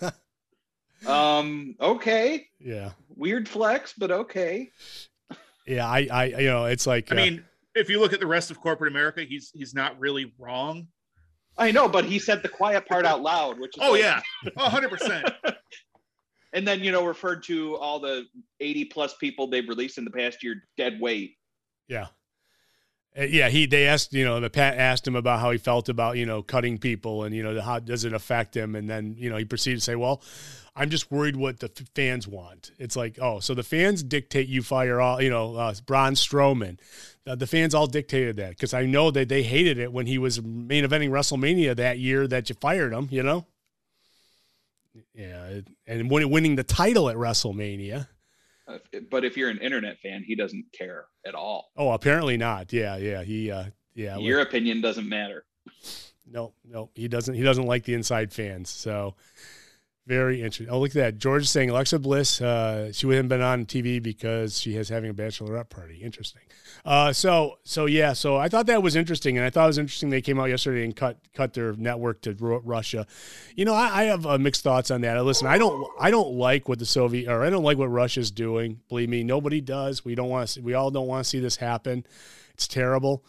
um, okay, yeah, weird flex, but okay. yeah. I I you know it's like I uh, mean, if you look at the rest of corporate America, he's he's not really wrong. I know, but he said the quiet part out loud, which is Oh like- yeah, one hundred percent. And then, you know, referred to all the eighty plus people they've released in the past year dead weight. yeah. Uh, Yeah, he. They asked, you know, the Pat asked him about how he felt about, you know, cutting people and, you know, how does it affect him? And then, you know, he proceeded to say, well, I'm just worried what the f- fans want. It's like, oh, so the fans dictate you fire all, you know, uh, Braun Strowman. Uh, the fans all dictated that because I know that they hated it when he was main eventing WrestleMania that year that you fired him, you know? Yeah, and win- winning the title at WrestleMania. Uh, but if you're an internet fan, he doesn't care at all. Oh, apparently not. Yeah, yeah, he, uh, yeah. Your opinion doesn't matter. No, no, he doesn't. He doesn't like the inside fans. So Very interesting. Oh, look at that. George is saying Alexa Bliss, uh, she wouldn't have been on T V because she is having a bachelorette party. Interesting. Uh, so, so yeah, so I thought that was interesting, and I thought it was interesting they came out yesterday and cut cut their network to Russia. You know, I, I have uh, mixed thoughts on that. Listen, I don't I don't like what the Soviet, or I don't like what Russia's doing. Believe me, nobody does. We don't want to. We all don't want to see this happen. It's terrible.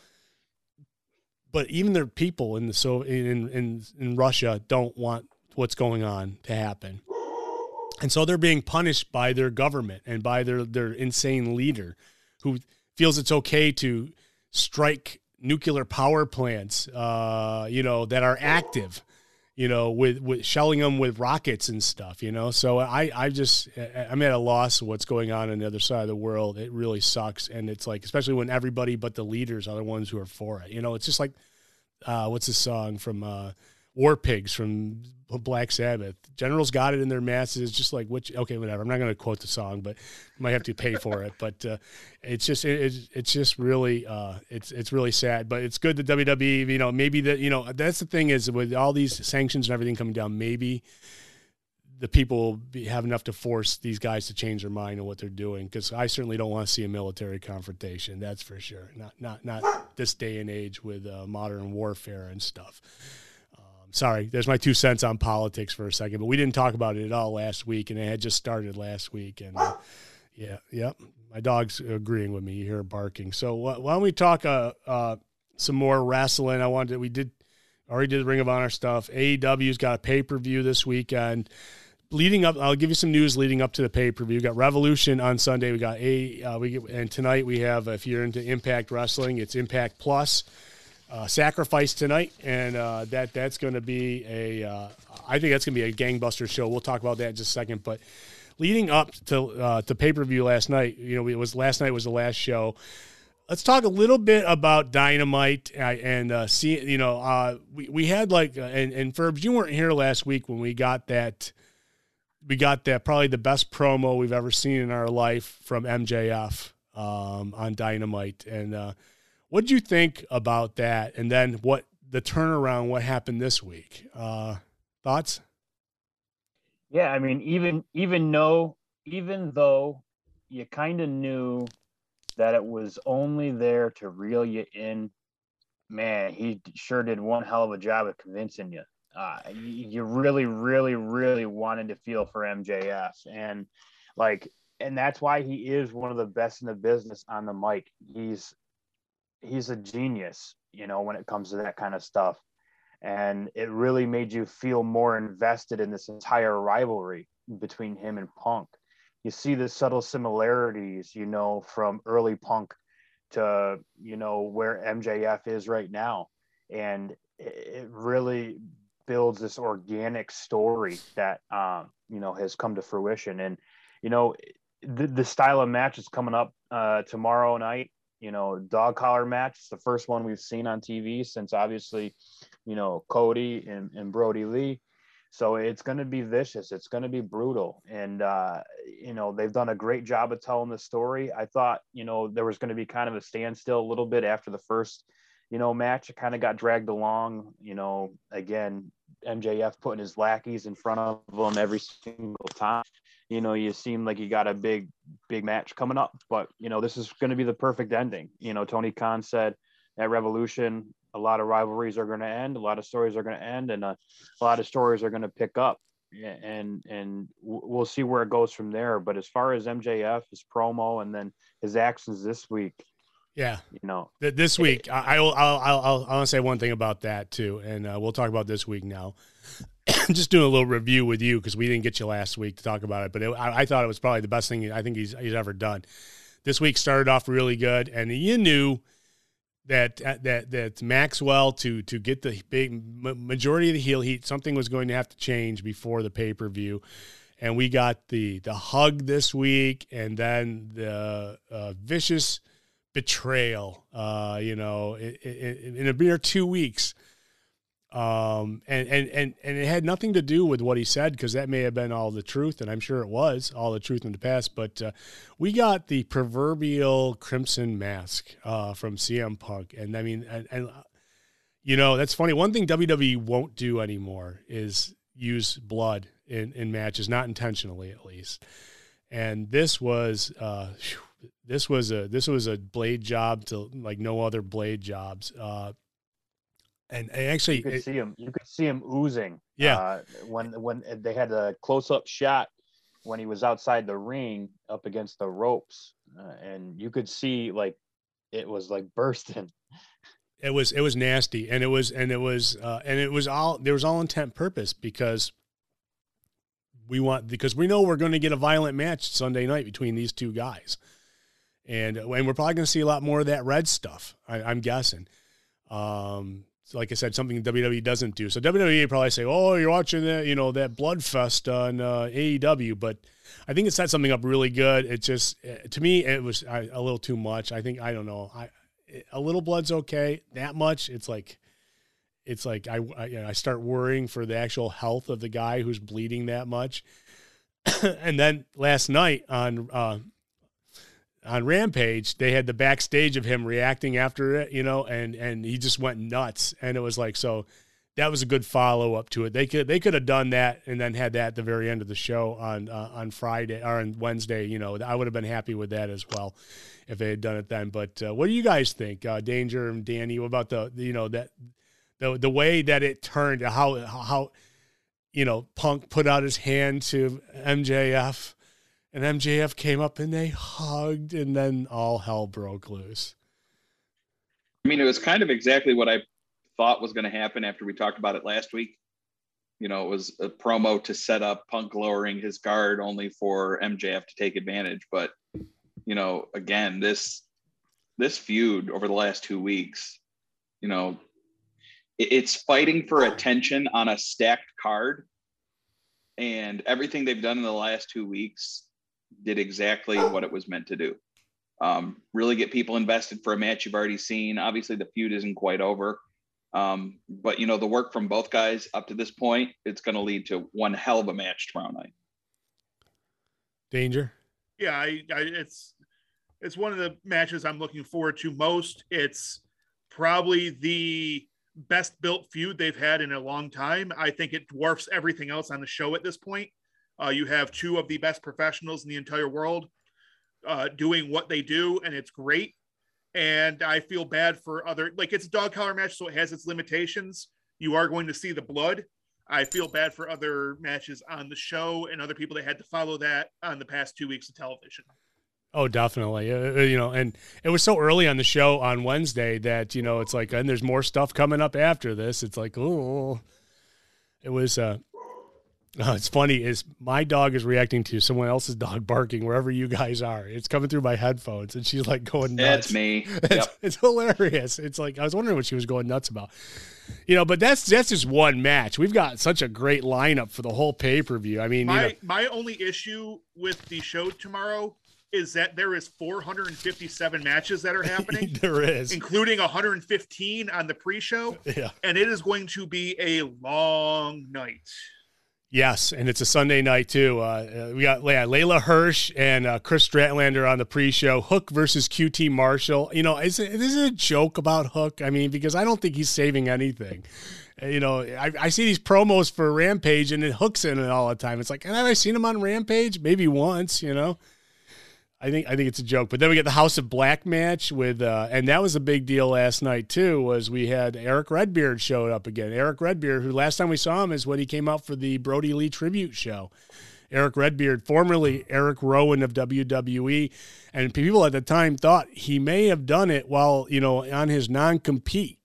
But even their people in the so in in in Russia don't want what's going on to happen. And so they're being punished by their government and by their, their insane leader who feels it's okay to strike nuclear power plants, uh, you know, that are active, you know, with, with shelling them with rockets and stuff, you know? So I, I just, I'm at a loss of what's going on on the other side of the world. It really sucks. And it's like, especially when everybody but the leaders are the ones who are for it. You know, it's just like, uh, what's this song from, uh, War Pigs from Black Sabbath. Generals got it in their masses, just like which. Okay, whatever. I'm not going to quote the song, but you might have to pay for it. But uh, it's just it, it's it's just really uh, it's it's really sad. But it's good that W W E. You know, maybe that you know that's the thing is with all these sanctions and everything coming down, maybe the people will be, have enough to force these guys to change their mind on what they're doing. Because I certainly don't want to see a military confrontation. That's for sure. Not not not this day and age with uh, modern warfare and stuff. Sorry, there's my two cents on politics for a second, but we didn't talk about it at all last week, and it had just started last week. And uh, yeah, yep, my dog's agreeing with me. You hear her barking. So wh- why don't we talk uh, uh, some more wrestling? I wanted to, we did already did the Ring of Honor stuff. A E W's got a pay per view this weekend. Leading up, I'll give you some news leading up to the pay per view. We got Revolution on Sunday. We got a uh, we get, and tonight we have, if you're into Impact Wrestling, it's Impact Plus. Uh, Sacrifice tonight, and uh, that that's going to be a uh, I think that's going to be a gangbuster show. We'll talk about that in just a second. But leading up to uh, to pay per view last night, you know, it was last night was the last show. Let's talk a little bit about Dynamite uh, and uh, see. You know, uh, we we had like uh, and and Ferbs, you weren't here last week when we got that. We got that probably the best promo we've ever seen in our life from M J F um, on Dynamite, and. Uh, What did you think about that? And then what the turnaround, what happened this week? Uh, thoughts? Yeah, I mean, even even though even though you kind of knew that it was only there to reel you in, man, he sure did one hell of a job of convincing you. Uh, you, you really, really, really wanted to feel for M J F, and like, and that's why he is one of the best in the business on the mic. He's he's a genius, you know, when it comes to that kind of stuff. And it really made you feel more invested in this entire rivalry between him and Punk. You see the subtle similarities, you know, from early Punk to, you know, where M J F is right now. And it really builds this organic story that, um, you know, has come to fruition. And, you know, the, the style of match is coming up uh, tomorrow night. You know, dog collar match. It's the first one we've seen on T V since obviously, you know, Cody and, and Brody Lee. So it's going to be vicious. It's going to be brutal. And, uh, you know, they've done a great job of telling the story. I thought, you know, there was going to be kind of a standstill a little bit after the first, you know, match. It kind of got dragged along, you know, again, M J F putting his lackeys in front of them every single time. You know, you seem like you got a big, big match coming up, but, you know, this is going to be the perfect ending. You know, Tony Khan said at Revolution, a lot of rivalries are going to end, a lot of stories are going to end, and a, a lot of stories are going to pick up. And, and we'll see where it goes from there. But as far as M J F, his promo, and then his actions this week, yeah, you know, this week, I will, I'll, I'll, I'll, I want to say one thing about that too. And uh, we'll talk about this week now. Just doing a little review with you because we didn't get you last week to talk about it, but it, I, I thought it was probably the best thing I think he's he's ever done. This week started off really good, and you knew that that that Maxwell to to get the big majority of the heel heat, something was going to have to change before the pay per view, and we got the the hug this week, and then the uh, vicious betrayal. Uh, you know, in, in, in a mere two weeks. Um, and, and, and, and it had nothing to do with what he said, because that may have been all the truth, and I'm sure it was all the truth in the past, but, uh, we got the proverbial crimson mask, uh, from C M Punk. And I mean, and, and, you know, that's funny. One thing W W E won't do anymore is use blood in, in matches, not intentionally at least. And this was uh, this was a this was a blade job to like no other blade jobs. Uh, and, and actually, you could it, see him. You could see him oozing. Yeah, uh, when when they had a close up shot when he was outside the ring up against the ropes, uh, and you could see like it was like bursting. It was it was nasty, and it was and it was uh, and it was all there was all intent purpose because. We want because we know we're going to get a violent match Sunday night between these two guys, and and we're probably going to see a lot more of that red stuff. I, I'm guessing. Um, so like I said, something W W E doesn't do. So W W E probably say, "Oh, you're watching that, you know, that blood fest on uh, A E W," but I think it set something up really good. It just to me it was a little too much. I think I don't know. I a little blood's okay. That much, it's like. It's like I, I, you know, I start worrying for the actual health of the guy who's bleeding that much. And then last night on uh, on Rampage, they had the backstage of him reacting after it, you know, and and he just went nuts. And it was like, so that was a good follow up to it. They could they could have done that and then had that at the very end of the show on uh, on Friday or on Wednesday. You know, I would have been happy with that as well if they had done it then. But uh, what do you guys think, uh, Danger and Danny? What about the you know that. The the way that it turned, how how you know Punk put out his hand to M J F, and M J F came up and they hugged, and then all hell broke loose. I mean, it was kind of exactly what I thought was going to happen after we talked about it last week. You know, it was a promo to set up Punk lowering his guard only for M J F to take advantage. But, you know, again, this this feud over the last two weeks, you know, it's fighting for attention on a stacked card, and everything they've done in the last two weeks did exactly what it was meant to do. Um, really get people invested for a match you've already seen. Obviously, the feud isn't quite over, um, but you know the work from both guys up to this point, it's going to lead to one hell of a match tomorrow night. Danger. Yeah, I, I, it's it's one of the matches I'm looking forward to most. It's probably the best built feud they've had in a long time. I think it dwarfs everything else on the show at this point. Uh, you have two of the best professionals in the entire world uh, doing what they do, and it's great. And I feel bad for other, like it's a dog collar match, so it has its limitations. You are going to see the blood. I feel bad for other matches on the show and other people that had to follow that on the past two weeks of television. Oh, definitely. Uh, you know, and it was so early on the show on Wednesday that, you know, it's like, and there's more stuff coming up after this. It's like, oh, it was, uh, oh, it's funny is my dog is reacting to someone else's dog barking wherever you guys are. It's coming through my headphones and she's like going nuts. That's me. It's, yep. it's hilarious. It's like, I was wondering what she was going nuts about, you know, but that's, that's just one match. We've got such a great lineup for the whole pay-per-view. I mean, my, you know, my only issue with the show tomorrow is that there is four hundred fifty-seven matches that are happening. There is. Including one hundred fifteen on the pre-show. Yeah. And it is going to be a long night. Yes, and it's a Sunday night, too. Uh, we got yeah, Layla Hirsch and uh, Chris Stratlander on the pre-show. Hook versus Q T Marshall. You know, is it, is it a joke about Hook? I mean, because I don't think he's saving anything. You know, I, I see these promos for Rampage, and it Hook's in it all the time. It's like, have I seen him on Rampage? Maybe once, you know. I think I think it's a joke. But then we get the House of Black match with, uh, and that was a big deal last night too. Was we had Eric Redbeard showed up again. Eric Redbeard, who last time we saw him is when he came out for the Brody Lee tribute show. Eric Redbeard, formerly Eric Rowan of W W E, and people at the time thought he may have done it while you know on his non-compete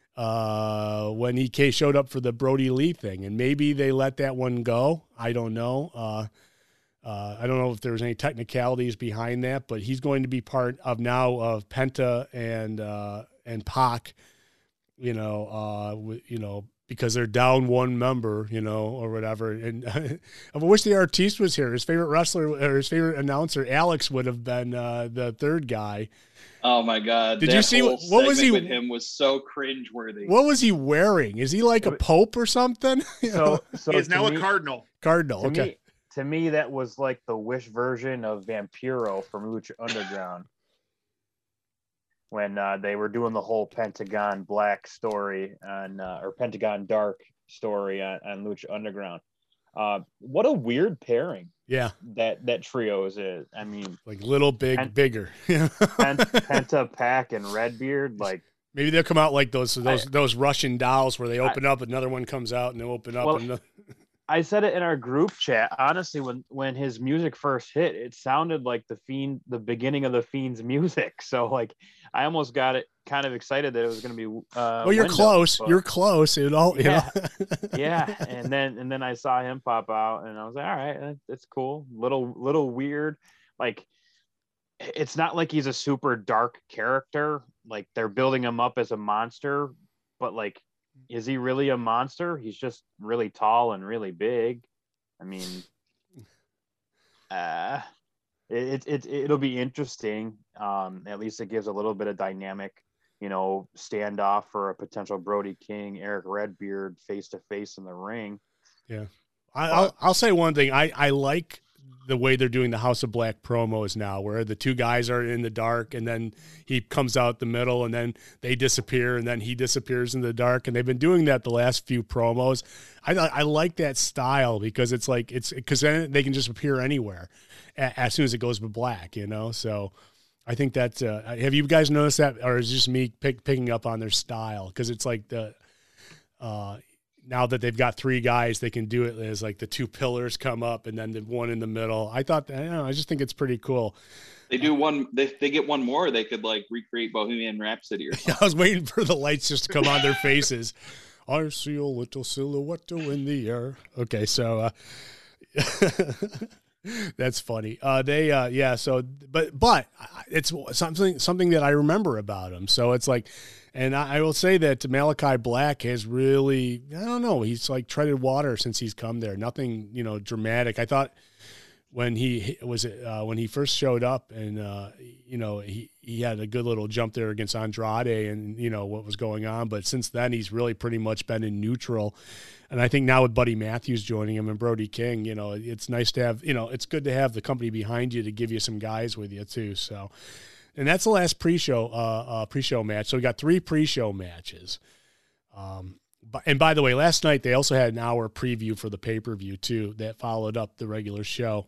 uh, when he showed up for the Brody Lee thing, and maybe they let that one go. I don't know. Uh, Uh, I don't know if there's any technicalities behind that, but he's going to be part of now of Penta and uh, and Pac, you know, uh, w- you know, because they're down one member, you know, or whatever. And I wish the artiste was here. His favorite wrestler or his favorite announcer, Alex, would have been uh, the third guy. Oh my God! Did that you see whole what, what was he with him? Was so cringeworthy. What was he wearing? Is he like a pope or something? So, so he is now me, a cardinal. Cardinal. To Okay. Me, to me, that was like the Wish version of Vampiro from Lucha Underground. When uh, they were doing the whole Pentagon Black story on, uh, or Pentagon Dark story on, on Lucha Underground. Uh, what a weird pairing. Yeah. That that trios is. I mean, like little, big, Pent- bigger. Pent- Penta, Pac, and Redbeard. Like maybe they'll come out like those those I, those Russian dolls where they open I, up, another one comes out, and they open up. Well, another... I said it in our group chat. Honestly, when when his music first hit, it sounded like the Fiend, the beginning of the Fiend's music. So like, I almost got it kind of excited that it was going to be. Uh, well, you're Windows, close. but... You're close. It all. Yeah, You know? yeah. And then and then I saw him pop out, and I was like, all right, that's cool. Little little weird. Like, it's not like he's a super dark character. Like they're building him up as a monster, but like, is he really a monster? He's just really tall and really big. I mean, uh, it, it, it'll be interesting. Um, at least it gives a little bit of dynamic, you know, standoff for a potential Brody King, Eric Redbeard face to face in the ring. Yeah. I, I'll, I'll say one thing. I, I like the way they're doing the House of Black promos now, where the two guys are in the dark and then he comes out the middle and then they disappear and then he disappears in the dark. And they've been doing that the last few promos. I I like that style because it's like, it's because then they can just appear anywhere as soon as it goes to black, you know? So I think that, uh, have you guys noticed that, or is it just me pick, picking up on their style? Cause it's like the, uh, now that they've got three guys, they can do it as like the two pillars come up and then the one in the middle. I thought, I don't know, I just think it's pretty cool. They do one, they, they get one more, they could like recreate Bohemian Rhapsody or something. I was waiting for the lights just to come on their faces. I see a little silhouette in the air. Okay. So, uh, that's funny. Uh, they, uh, yeah. So, but, but it's something, something that I remember about them. So it's like, and I, I will say that Malachi Black has really, I don't know, he's like treaded water since he's come there. Nothing, you know, dramatic. I thought when he was, uh, when he first showed up and, uh, you know, he, he had a good little jump there against Andrade and, you know, what was going on. But since then, he's really pretty much been in neutral. And I think now with Buddy Matthews joining him and Brody King, you know, it's nice to have, you know, it's good to have the company behind you to give you some guys with you too. So, and that's the last pre-show, uh, uh, pre-show match. So we got three pre-show matches. Um, but, and by the way, last night they also had an hour preview for the pay-per-view too that followed up the regular show.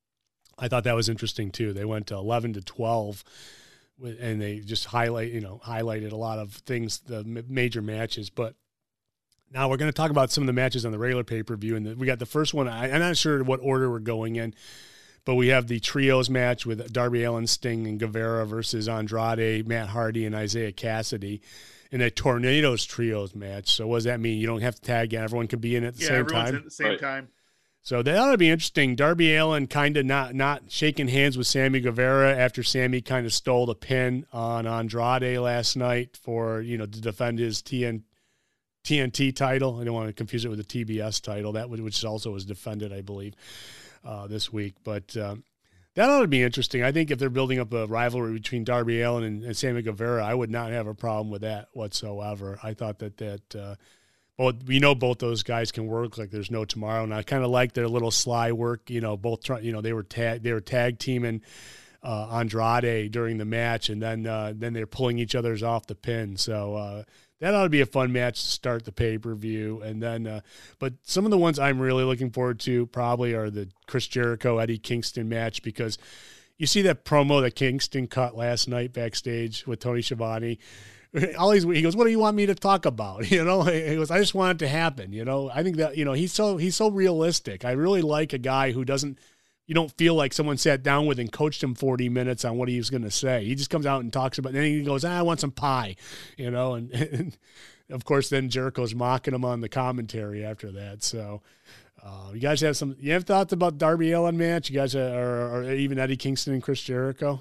I thought that was interesting too. They went to eleven to twelve, and they just highlight, you know, highlighted a lot of things, the major matches. But now we're going to talk about some of the matches on the regular pay-per-view, and the, we got the first one. I, I'm not sure what order we're going in. But we have the trios match with Darby Allin, Sting, and Guevara versus Andrade, Matt Hardy, and Isaiah Cassidy in a Tornadoes trios match. So what does that mean? You don't have to tag in. Everyone can be in at the yeah, same everyone's time? at the same right. time. So that ought to be interesting. Darby Allin kind of not, not shaking hands with Sammy Guevara after Sammy kind of stole the pin on Andrade last night for, you know, to defend his T N T title. I don't want to confuse it with the T B S title, that which also was defended, I believe, uh, this week. But um, that ought to be interesting. I think if they're building up a rivalry between Darby Allin and, and Sammy Guevara, I would not have a problem with that whatsoever. I thought that that uh, both we know both those guys can work like there's no tomorrow, and I kind of like their little sly work. You know, both try, you know they were tag they were tag teaming uh, Andrade during the match, and then uh, then they're pulling each other's off the pin. So. Uh, That ought to be a fun match to start the pay-per-view. And then, uh, but some of the ones I'm really looking forward to probably are the Chris Jericho, Eddie Kingston match, because you see that promo that Kingston cut last night backstage with Tony Schiavone. All he's, he goes, what do you want me to talk about? You know, he goes, I just want it to happen. You know, I think that, you know, he's so, he's so realistic. I really like a guy who doesn't, you don't feel like someone sat down with and coached him forty minutes on what he was going to say. He just comes out and talks about it. And then he goes, ah, I want some pie, you know, and, and of course, then Jericho's mocking him on the commentary after that. So uh, you guys have some, you have thoughts about Darby Allin match? You guys are, or even Eddie Kingston and Chris Jericho?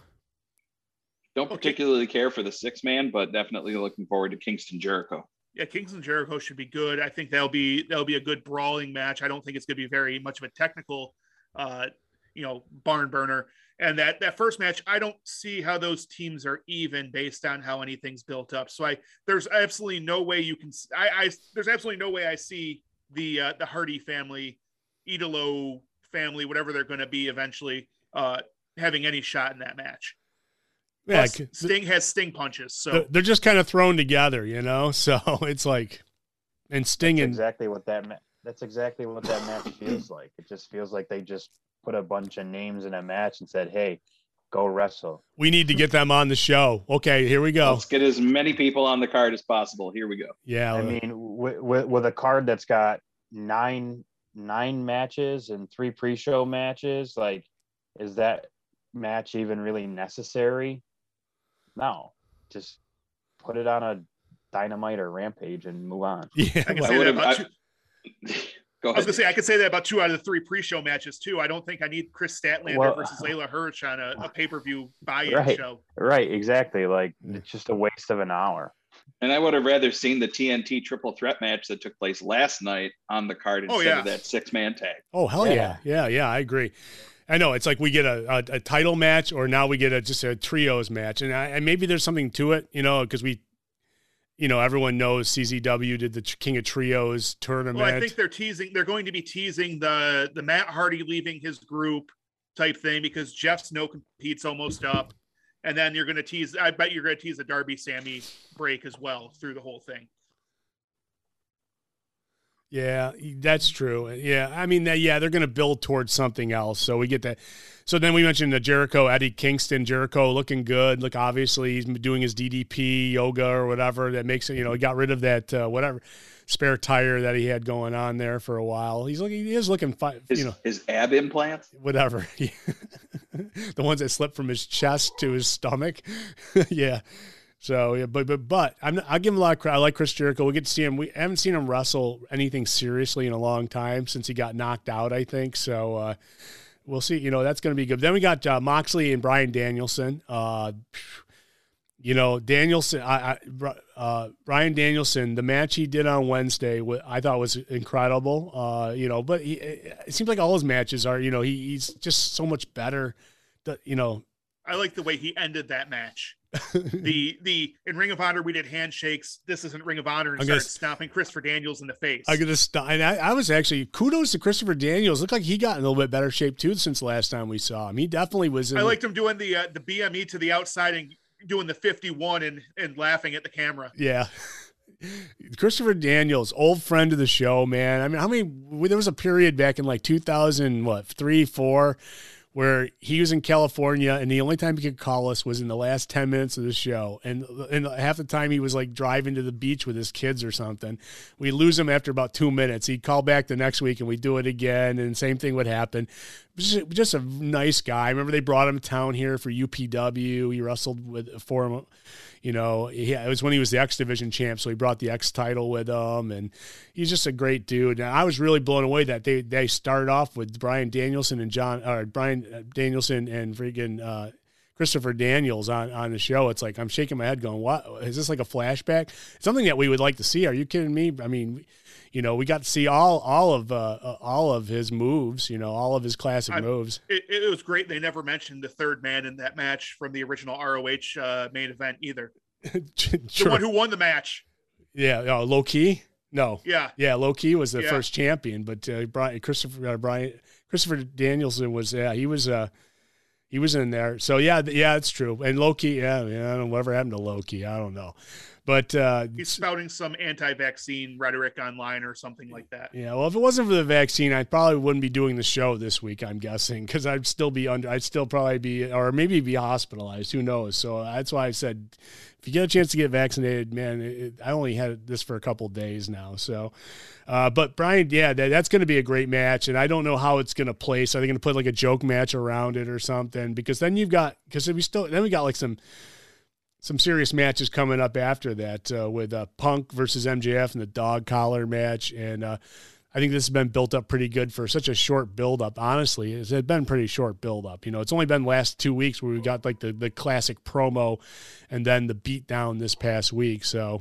Don't particularly care for the six man, but definitely looking forward to Kingston Jericho. Yeah, Kingston Jericho should be good. I think that'll be, that'll be a good brawling match. I don't think it's going to be very much of a technical, uh, you know, barn burner. And that, that first match, I don't see how those teams are even based on how anything's built up. So I, there's absolutely no way you can, I, I there's absolutely no way I see the, uh, the Hardy family, Idolo family, whatever they're going to be eventually, uh, having any shot in that match. Yeah. Plus, Sting has Sting punches. So they're, they're just kind of thrown together, you know? So it's like, and Sting That's and exactly what that ma- that's exactly what that match feels like. It just feels like they just put a bunch of names in a match and said, hey, go wrestle. We need to get them on the show. Okay, here we go. Let's get as many people on the card as possible. Here we go. Yeah. I mean, with, with, with a card that's got nine nine matches and three pre-show matches, like, is that match even really necessary? No. Just put it on a Dynamite or Rampage and move on. Yeah. I can well, say I that would've- about I- two, Go I was ahead. gonna say I could say that about two out of the three pre-show matches too. I don't think I need Chris Statlander Well- versus Layla Hirsch on a, a pay-per-view buy-in Right. show. Right, exactly. Like, Mm. it's just a waste of an hour. And I would have rather seen the T N T triple threat match that took place last night on the card Oh, instead yeah. of that six man tag. oh, hell yeah. Yeah. yeah. Yeah, I agree. I know. It's like we get a, a, a title match, or now we get a just a trios match. And, I, and maybe there's something to it, you know, because we, you know, everyone knows C Z W did the King of Trios tournament. Well, I think they're teasing. They're going to be teasing the the Matt Hardy leaving his group type thing because Jeff Snow competes almost up, and then you're going to tease. I bet you're going to tease a Darby Sammy break as well through the whole thing. Yeah, that's true. Yeah, I mean, they- yeah, they're going to build towards something else. So we get that. So then we mentioned the Jericho, Eddie Kingston, Jericho looking good. Look, obviously he's doing his D D P yoga or whatever that makes it. You know, he got rid of that uh, whatever spare tire that he had going on there for a while. He's looking. He is looking fine. His, You know, his ab implants. whatever. The ones that slip from his chest to his stomach. Yeah. So yeah, but but but I'm I'll give him a lot of credit. I like Chris Jericho. We get to see him. We haven't seen him wrestle anything seriously in a long time since he got knocked out, I think. So uh, we'll see. You know, that's going to be good. Then we got uh, Moxley and Bryan Danielson. Uh, you know, Danielson. I, I uh, Bryan Danielson. The match he did on Wednesday, I thought was incredible. Uh, you know, but he, it seems like all his matches are. You know, he, he's just so much better. That you know. I like the way he ended that match. the the in Ring of Honor we did handshakes. This isn't Ring of Honor, and I'm gonna- started stomping Christopher Daniels in the face. I could just and I, I was actually kudos to Christopher Daniels. Looked like he got in a little bit better shape too since the last time we saw him. He definitely was. In, I liked him doing the uh, the B M E to the outside and doing the fifty-one and and laughing at the camera. Yeah. Christopher Daniels, old friend of the show, man. I mean, how many? There was a period back in like two thousand, what three, four, where he was in California, and the only time he could call us was in the last ten minutes of the show, and and half the time he was like driving to the beach with his kids or something. We lose him after about two minutes. He'd call back the next week, and we do it again, and same thing would happen. Just, just a nice guy. I remember they brought him to town here for U P W. He wrestled with for him. You know, he, it was when he was the X Division champ, so he brought the X title with him, and he's just a great dude. And I was really blown away that they they started off with Bryan Danielson and John, or Bryan Danielson and freaking uh, Christopher Daniels on, on the show. It's like I'm shaking my head, going, "What is this? Like a flashback? Something that we would like to see? Are you kidding me? I mean, you know, we got to see all all of uh, all of his moves. You know, all of his classic I, moves. It, it was great. They never mentioned the third man in that match from the original R O H uh, main event either. Sure. The one who won the match. Yeah, uh, low key. No. Yeah. Yeah, low key was the Yeah. first champion, but uh, Brian Christopher uh, Brian Christopher Danielson was yeah he was uh he was in there. So yeah th- yeah it's true. And low key yeah, yeah I don't know whatever happened to low key, I don't know, but uh, He's spouting some anti-vaccine rhetoric online or something like that. yeah. Well, if it wasn't for the vaccine, I probably wouldn't be doing the show this week. I'm guessing because I'd still be under. I'd still probably be or maybe be hospitalized. Who knows? So that's why I said. If you get a chance to get vaccinated, man, it, I only had this for a couple of days now. So, uh, but Brian, yeah, that, that's going to be a great match. And I don't know how it's going to place. Are they going to put like a joke match around it or something? Because then you've got, because we still, then we got like some, some serious matches coming up after that uh, with uh, Punk versus M J F and the dog collar match. And uh, I think this has been built up pretty good for such a short buildup. Honestly, it's been pretty short buildup. You know, it's only been the last two weeks where we got like the, the classic promo and then the beat down this past week. So,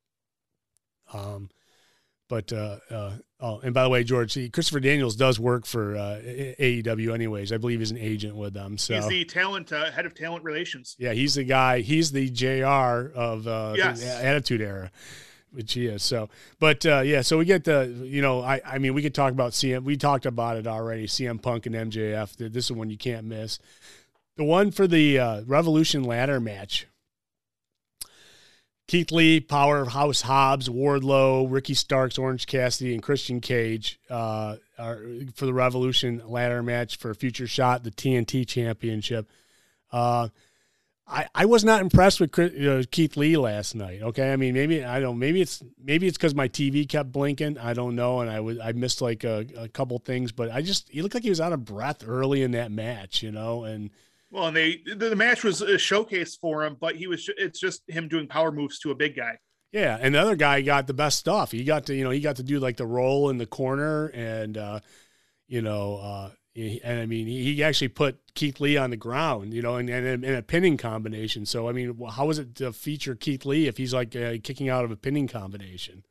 um, but, uh, uh, oh, and by the way, George, see, Christopher Daniels does work for uh, A E W anyways. I believe he's an agent with them. So He's the talent uh, head of talent relations. yeah, he's the guy, he's the J R of uh, Yes. the Attitude Era. Which he is. So, but uh, yeah, so we get the, you know, I, I mean, we could talk about C M. We talked about it already. C M Punk and M J F. This is one you can't miss. The one for the uh, Revolution ladder match. Keith Lee, Powerhouse Hobbs, Wardlow, Ricky Starks, Orange Cassidy, and Christian Cage uh, are for the Revolution ladder match for a future shot, the T N T Championship. Uh, I, I was not impressed with Chris, you know, Keith Lee last night. Okay, I mean maybe I don't maybe it's maybe it's because my T V kept blinking. I don't know, and I was I missed like a, a couple things, but I just he looked like he was out of breath early in that match, you know. And well, and they the, the match was a showcase for him, but he was it's just him doing power moves to a big guy. Yeah, and the other guy got the best stuff. He got to you know he got to do like the roll in the corner, and uh, you know. Uh, And I mean, he actually put Keith Lee on the ground, you know, and in a pinning combination. So, I mean, how is it to feature Keith Lee if he's like uh, kicking out of a pinning combination?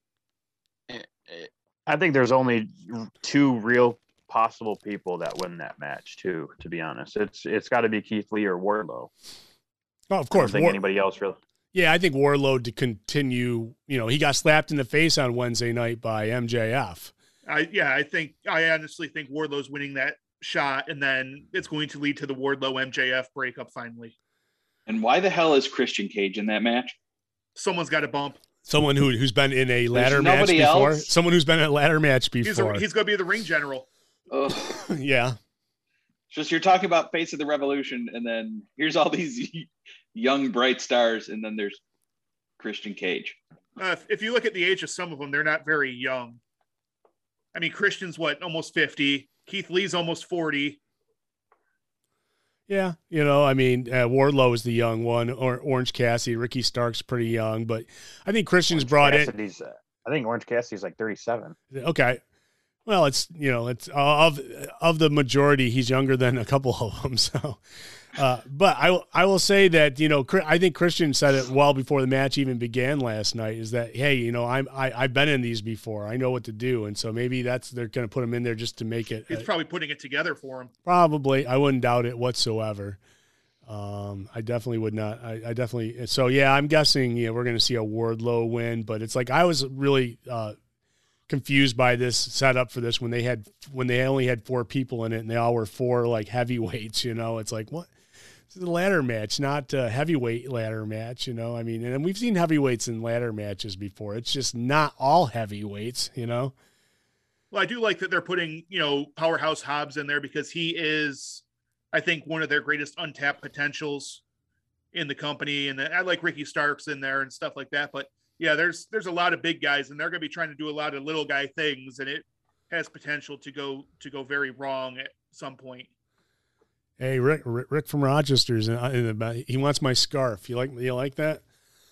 I think there's only two real possible people that win that match, too, to be honest. It's It's got to be Keith Lee or Wardlow. Oh, of course. I don't think War- anybody else really. Yeah, I think Wardlow to continue, you know, he got slapped in the face on Wednesday night by M J F. I yeah, I think I honestly think Wardlow's winning that shot, and then it's going to lead to the Wardlow M J F breakup finally. And why the hell is Christian Cage in that match? Someone's got a bump. Someone who who's been in a ladder There's match before. else? Someone who's been in a ladder match before. He's, a, he's going to be the ring general. Ugh. Yeah. It's just you're talking about Face of the Revolution, and then here's all these young bright stars, and then there's Christian Cage. Uh, if, if you look at the age of some of them, they're not very young. I mean, Christian's what, almost fifty. Keith Lee's almost forty. Yeah, you know, I mean, uh, Wardlow is the young one, or Orange Cassidy. Ricky Stark's pretty young, but I think Christian's Orange brought Cassidy's, uh, I think Orange Cassidy's like thirty-seven. in. Okay. Well, it's, you know, it's uh, of of the majority, he's younger than a couple of them. So, uh, but I, I will say that, you know, I think Christian said it well before the match even began last night, is that, hey, you know, I'm, I, I've been in these before. I know what to do. And so maybe that's, they're going to put him in there just to make it. He's uh, probably putting it together for him. Probably. I wouldn't doubt it whatsoever. Um, I definitely would not. I, I definitely. So, yeah, I'm guessing, you know, we're going to see a Wardlow win, but it's like, I was really, uh, confused by this setup for this when they had when they only had four people in it and they all were four like heavyweights, you know. It's like, what? This is a ladder match, not a heavyweight ladder match, you know. I mean, and we've seen heavyweights in ladder matches before. It's just not all heavyweights, you know. Well, I do like that they're putting, you know, Powerhouse Hobbs in there because he is, I think, one of their greatest untapped potentials in the company. And I like Ricky Starks in there and stuff like that, but yeah, there's there's a lot of big guys, and they're going to be trying to do a lot of little guy things, and it has potential to go to go very wrong at some point. Hey, Rick, Rick, Rick from Rochester's in, in the, he wants my scarf. You like you like that?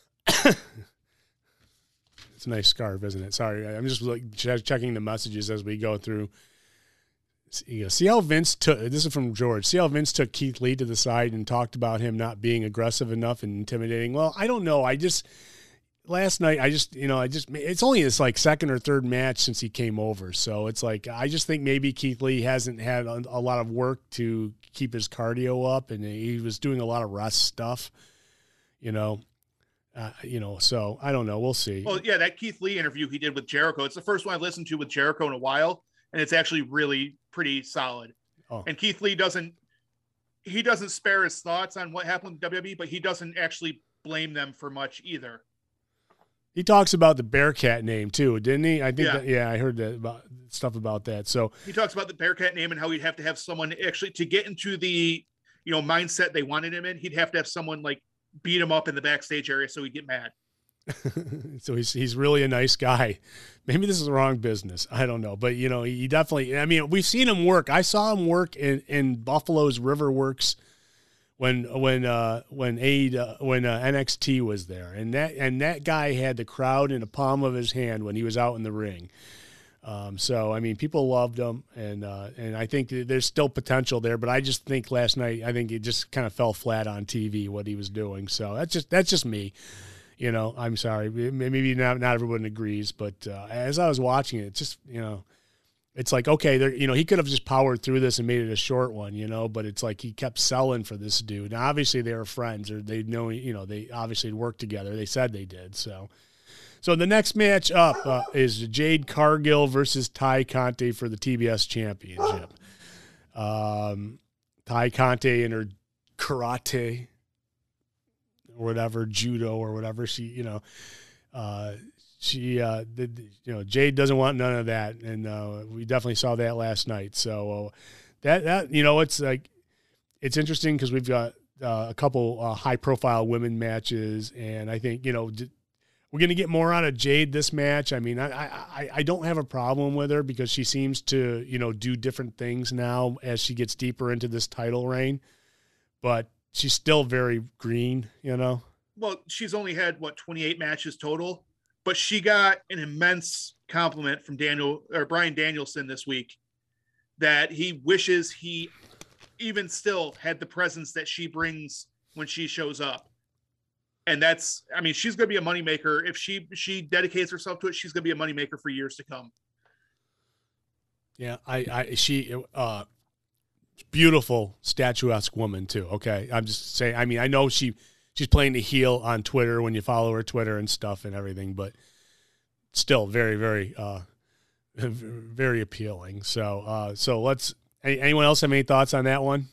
It's a nice scarf, isn't it? Sorry, I'm just like ch- checking the messages as we go through. See, see how Vince took. This is from George. See how Vince took Keith Lee to the side and talked about him not being aggressive enough and intimidating. Well, I don't know. I just. Last night, I just, you know, I just, it's only his like second or third match since he came over. So it's like, I just think maybe Keith Lee hasn't had a, a lot of work to keep his cardio up, and he was doing a lot of rest stuff, you know, uh, you know, so I don't know. We'll see. Well, yeah, that Keith Lee interview he did with Jericho, it's the first one I've listened to with Jericho in a while, and it's actually really pretty solid. Oh. And Keith Lee doesn't, he doesn't spare his thoughts on what happened with W W E, but he doesn't actually blame them for much either. He talks about the Bearcat name too, didn't he? I think yeah, that, yeah I heard that about stuff about that. So he talks about the Bearcat name and how he'd have to have someone actually to get into the, you know, mindset they wanted him in. He'd have to have someone like beat him up in the backstage area so he'd get mad. So he's he's really a nice guy. Maybe this is the wrong business. I don't know, but you know, he definitely. I mean, we've seen him work. I saw him work in, in Buffalo's Riverworks. When when uh, when A uh, when uh, N X T was there, and that and that guy had the crowd in the palm of his hand when he was out in the ring. Um, so I mean, people loved him, and uh, and I think there's still potential there. But I just think last night, I think it just kind of fell flat on T V what he was doing. So that's just that's just me. You know, I'm sorry. Maybe not not everyone agrees, but uh, as I was watching it, it's just you know. It's like, okay, there, you know, he could have just powered through this and made it a short one, you know, but it's like he kept selling for this dude. Now, obviously they were friends, or they know, you know, they obviously worked together. They said they did. So, so the next match up uh, is Jade Cargill versus Ty Conti for the T B S Championship. Um, Ty Conti and her karate. or whatever, judo or whatever. She, you know, uh, she, uh, the, you know, Jade doesn't want none of that. And uh, we definitely saw that last night. So uh, that, that, you know, it's like, it's interesting because we've got uh, a couple uh, high profile women matches. And I think, you know, d- we're going to get more out of Jade this match. I mean, I, I, I don't have a problem with her because she seems to, you know, do different things now as she gets deeper into this title reign, but she's still very green, you know? Well, she's only had what, twenty-eight matches total, but she got an immense compliment from Daniel or Brian Danielson this week that he wishes he even still had the presence that she brings when she shows up. And that's, I mean, she's going to be a moneymaker. If she, she dedicates herself to it, she's going to be a moneymaker for years to come. Yeah. I, I, she, uh, beautiful statuesque woman too. Okay. I'm just saying, I mean, I know she, she's playing the heel on Twitter when you follow her Twitter and stuff and everything, but still very, very, uh, very appealing. So, uh, so let's, any, anyone else have any thoughts on that one?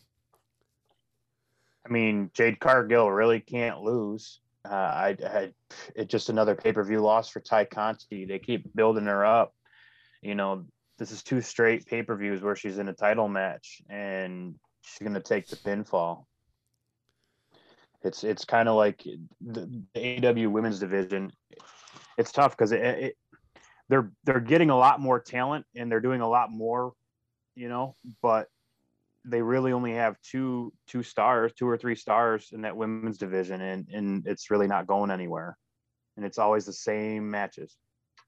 I mean, Jade Cargill really can't lose. Uh, I had it's just another pay-per-view loss for Ty Conti. They keep building her up. You know, this is two straight pay-per-views where she's in a title match and she's going to take the pinfall. It's it's kind of like the, the A E W women's division. It's tough because it, it they're they're getting a lot more talent and they're doing a lot more, you know, but they really only have two two stars, two or three stars in that women's division, and and it's really not going anywhere. And it's always the same matches.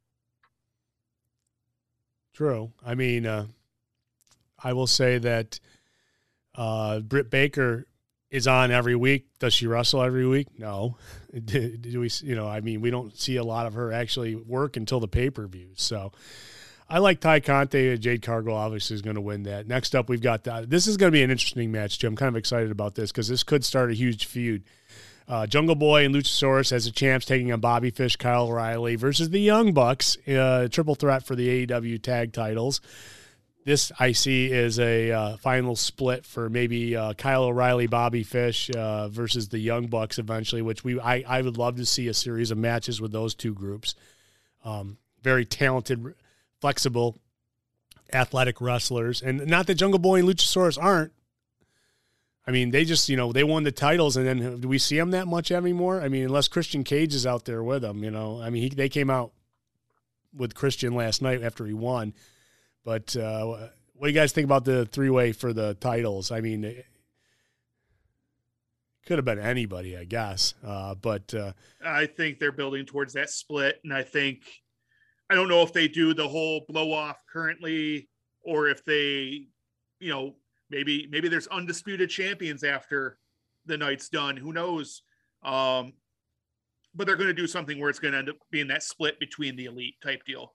True. I mean, uh, I will say that uh, Britt Baker is on every week. Does she wrestle every week? No. do, do we? You know, I mean, we don't see a lot of her actually work until the pay-per-views. So I like Ty Conti. Jade Cargill obviously is going to win that. Next up, we've got that. This is going to be an interesting match, too. I'm kind of excited about this because this could start a huge feud. Uh, Jungle Boy and Luchasaurus as the champs taking on Bobby Fish, Kyle O'Reilly versus the Young Bucks, uh, triple threat for the A E W tag titles. This I see is a uh, final split for maybe uh, Kyle O'Reilly, Bobby Fish uh, versus the Young Bucks eventually, which we I, I would love to see a series of matches with those two groups. Um, very talented, flexible, athletic wrestlers. And not that Jungle Boy and Luchasaurus aren't. I mean, they just, you know, they won the titles, and then do we see them that much anymore? I mean, unless Christian Cage is out there with them, you know. I mean, he, they came out with Christian last night after he won. But uh, what do you guys think about the three-way for the titles? I mean, it could have been anybody, I guess. Uh, but uh, I think they're building towards that split, and I think I don't know if they do the whole blow-off currently or if they, you know, maybe maybe there's undisputed champions after the night's done. Who knows? Um, but they're going to do something where it's going to end up being that split between the elite type deal.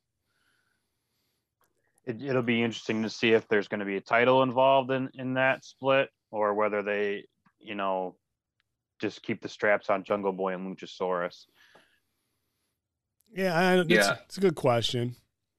It, it'll be interesting to see if there's going to be a title involved in, in that split or whether they, you know, just keep the straps on Jungle Boy and Luchasaurus. Yeah, I, yeah, it's a good question.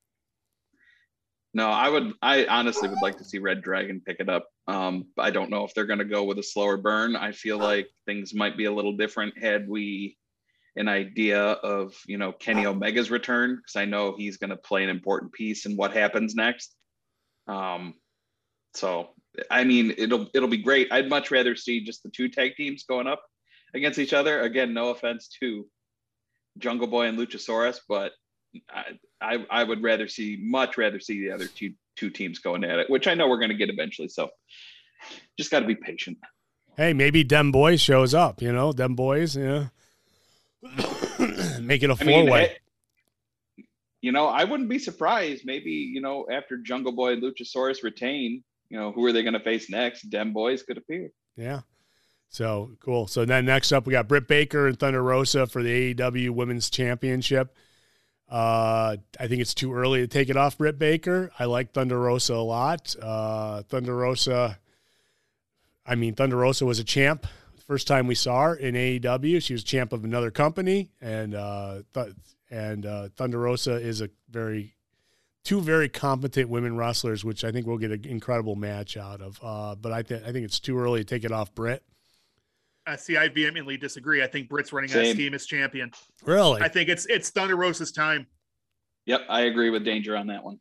No, I would. I honestly would like to see Red Dragon pick it up. Um, I don't know if they're going to go with a slower burn. I feel like things might be a little different had we an idea of, you know, Kenny Omega's return, because I know he's going to play an important piece in what happens next. Um, so I mean, it'll it'll be great. I'd much rather see just the two tag teams going up against each other. Again, no offense to Jungle Boy and Luchasaurus, but I, I I would rather see much rather see the other two two teams going at it, which I know we're going to get eventually. So just got to be patient. Hey, maybe Dem Boys shows up. You know, Dem Boys, yeah, make it a four way. I mean, you know, I wouldn't be surprised. Maybe, you know, after Jungle Boy and Luchasaurus retain, you know, who are they going to face next? Dem Boys could appear. Yeah. So cool. So then next up, we got Britt Baker and Thunder Rosa for the A E W Women's Championship. Uh, I think it's too early to take it off Britt Baker. I like Thunder Rosa a lot. Uh, Thunder Rosa, I mean, Thunder Rosa was a champ the first time we saw her in A E W. She was champ of another company, and uh, th- and uh, Thunder Rosa is a very two very competent women wrestlers, which I think we'll get an incredible match out of. Uh, but I think I think it's too early to take it off Britt. Uh, see, I vehemently disagree. I think Britt's running out of steam as champion. Really? I think it's it's Thunder Rosa's time. Yep, I agree with Danger on that one.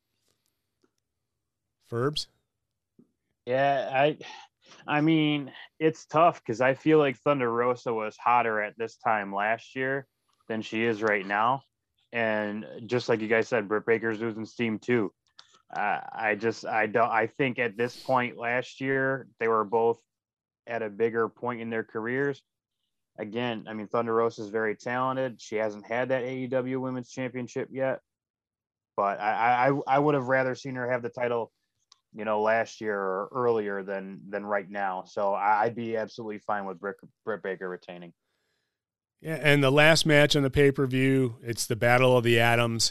Ferbs? Yeah, I I mean, it's tough because I feel like Thunder Rosa was hotter at this time last year than she is right now. And just like you guys said, Britt Baker's losing steam too. Uh, I just, I don't, I think at this point last year, they were both at a bigger point in their careers. Again, I mean, Thunder Rosa is very talented. She hasn't had that A E W Women's Championship yet. But I, I, I would have rather seen her have the title, you know, last year or earlier than than right now. So I'd be absolutely fine with Britt, Britt Baker retaining. Yeah, and the last match on the pay-per-view, it's the Battle of the Atoms.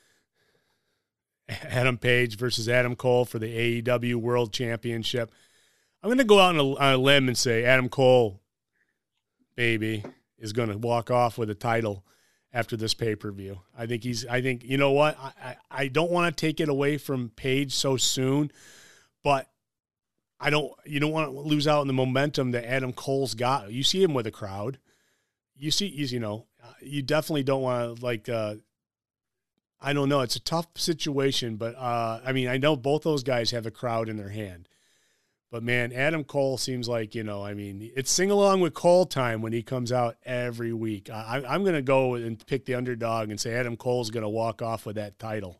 Adam Page versus Adam Cole for the A E W World Championship. I'm going to go out on a, on a limb and say Adam Cole, baby, is going to walk off with a title after this pay-per-view. I think he's, I think, you know what? I, I, I don't want to take it away from Page so soon, but I don't, you don't want to lose out on the momentum that Adam Cole's got. You see him with a crowd. You see, you know, you definitely don't want to, like, uh, I don't know. It's a tough situation, but, uh, I mean, I know both those guys have a crowd in their hand. But, man, Adam Cole seems like, you know, I mean, it's sing-along with Cole time when he comes out every week. I, I'm going to go and pick the underdog and say Adam Cole's going to walk off with that title.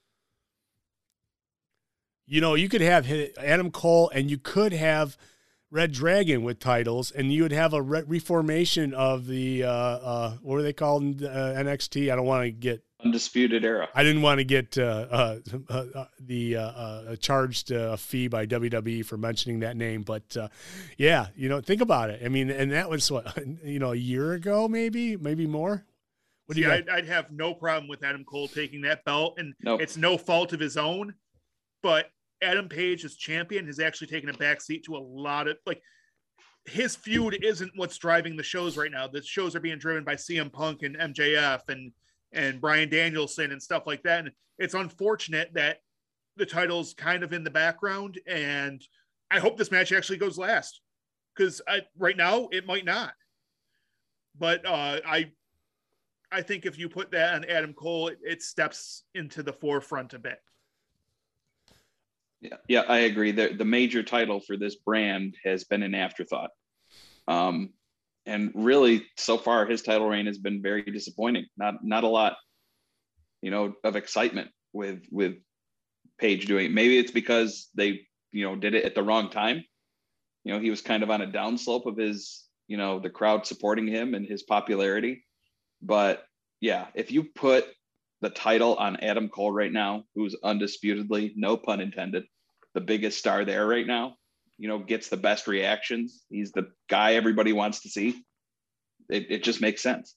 You know, you could have Adam Cole and you could have Red Dragon with titles, and you would have a re- reformation of the, uh, uh, what are they called, uh, N X T? I don't want to get Undisputed Era. I didn't want to get uh, uh, uh, the uh, uh, charged uh, fee by W W E for mentioning that name, but uh, yeah, you know, think about it. I mean, and that was what, you know, a year ago, maybe, maybe more. What do See, you? I'd, I'd have no problem with Adam Cole taking that belt, and nope. It's no fault of his own. But Adam Page as champion has actually taken a backseat to a lot of, like, his feud isn't what's driving the shows right now. The shows are being driven by C M Punk and M J F and and Bryan Danielson and stuff like that. And it's unfortunate that the title's kind of in the background, and I hope this match actually goes last, because right now it might not. But uh, I I think if you put that on Adam Cole, it, it steps into the forefront a bit. Yeah, yeah, I agree. The the major title for this brand has been an afterthought. Um, and really, so far, his title reign has been very disappointing. Not not a lot, you know, of excitement with with Page doing it. Maybe it's because they, you know, did it at the wrong time. You know, he was kind of on a downslope of his, you know, the crowd supporting him and his popularity. But yeah, if you put the title on Adam Cole right now, who's undisputedly, no pun intended, the biggest star there right now, you know, gets the best reactions. He's the guy everybody wants to see. It, it just makes sense.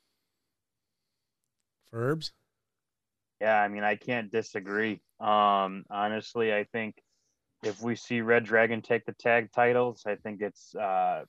Ferbs? Yeah, I mean, I can't disagree. Um, honestly, I think if we see Red Dragon take the tag titles, I think it's uh,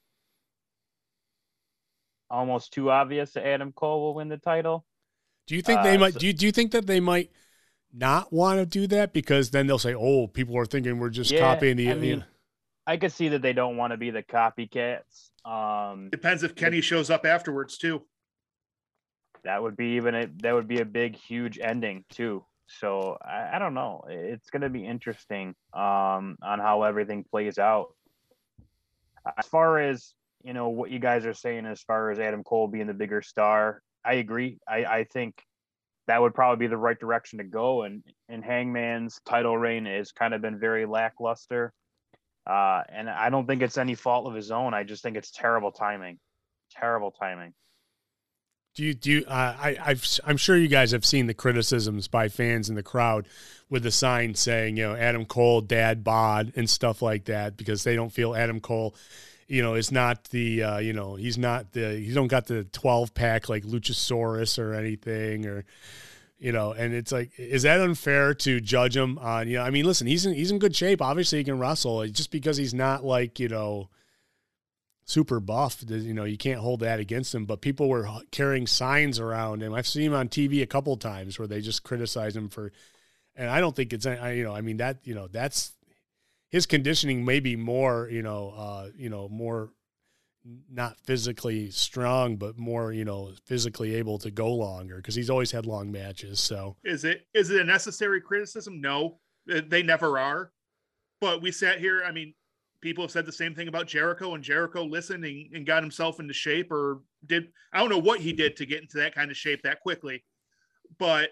almost too obvious that Adam Cole will win the title. Do you think they uh, might? so, do you do you think that they might not want to do that, because then they'll say, "Oh, people are thinking we're just yeah, copying the." I mean, you know. I could see that they don't want to be the copycats. Um, Depends if Kenny shows up afterwards too. That would be even a that would be a big, huge ending too. So I, I don't know. It's going to be interesting um, on how everything plays out. As far as, you know, what you guys are saying, as far as Adam Cole being the bigger star, I agree. I, I think that would probably be the right direction to go. And, and Hangman's title reign has kind of been very lackluster. Uh, and I don't think it's any fault of his own. I just think it's terrible timing. Terrible timing. Do you do? You, uh, I I've, I'm sure you guys have seen the criticisms by fans in the crowd with the sign saying, you know, Adam Cole, Dad Bod, and stuff like that, because they don't feel Adam Cole, you know, is not the, uh, you know, he's not the, he don't got the twelve pack like Luchasaurus or anything, or, you know, and it's like, is that unfair to judge him on, you know, I mean, listen, he's in, he's in good shape. Obviously he can wrestle. Just because he's not like, you know, super buff, you know, you can't hold that against him. But people were carrying signs around him. I've seen him on T V a couple of times where they just criticize him for, and I don't think it's, I, you know, I mean that, you know, that's his conditioning may be more, you know, uh, you know, more, not physically strong, but more, you know, physically able to go longer because he's always had long matches. So is it is it a necessary criticism? No, they never are. But we sat here. I mean, people have said the same thing about Jericho, and Jericho listened and, and got himself into shape, or did I don't know what he did to get into that kind of shape that quickly. But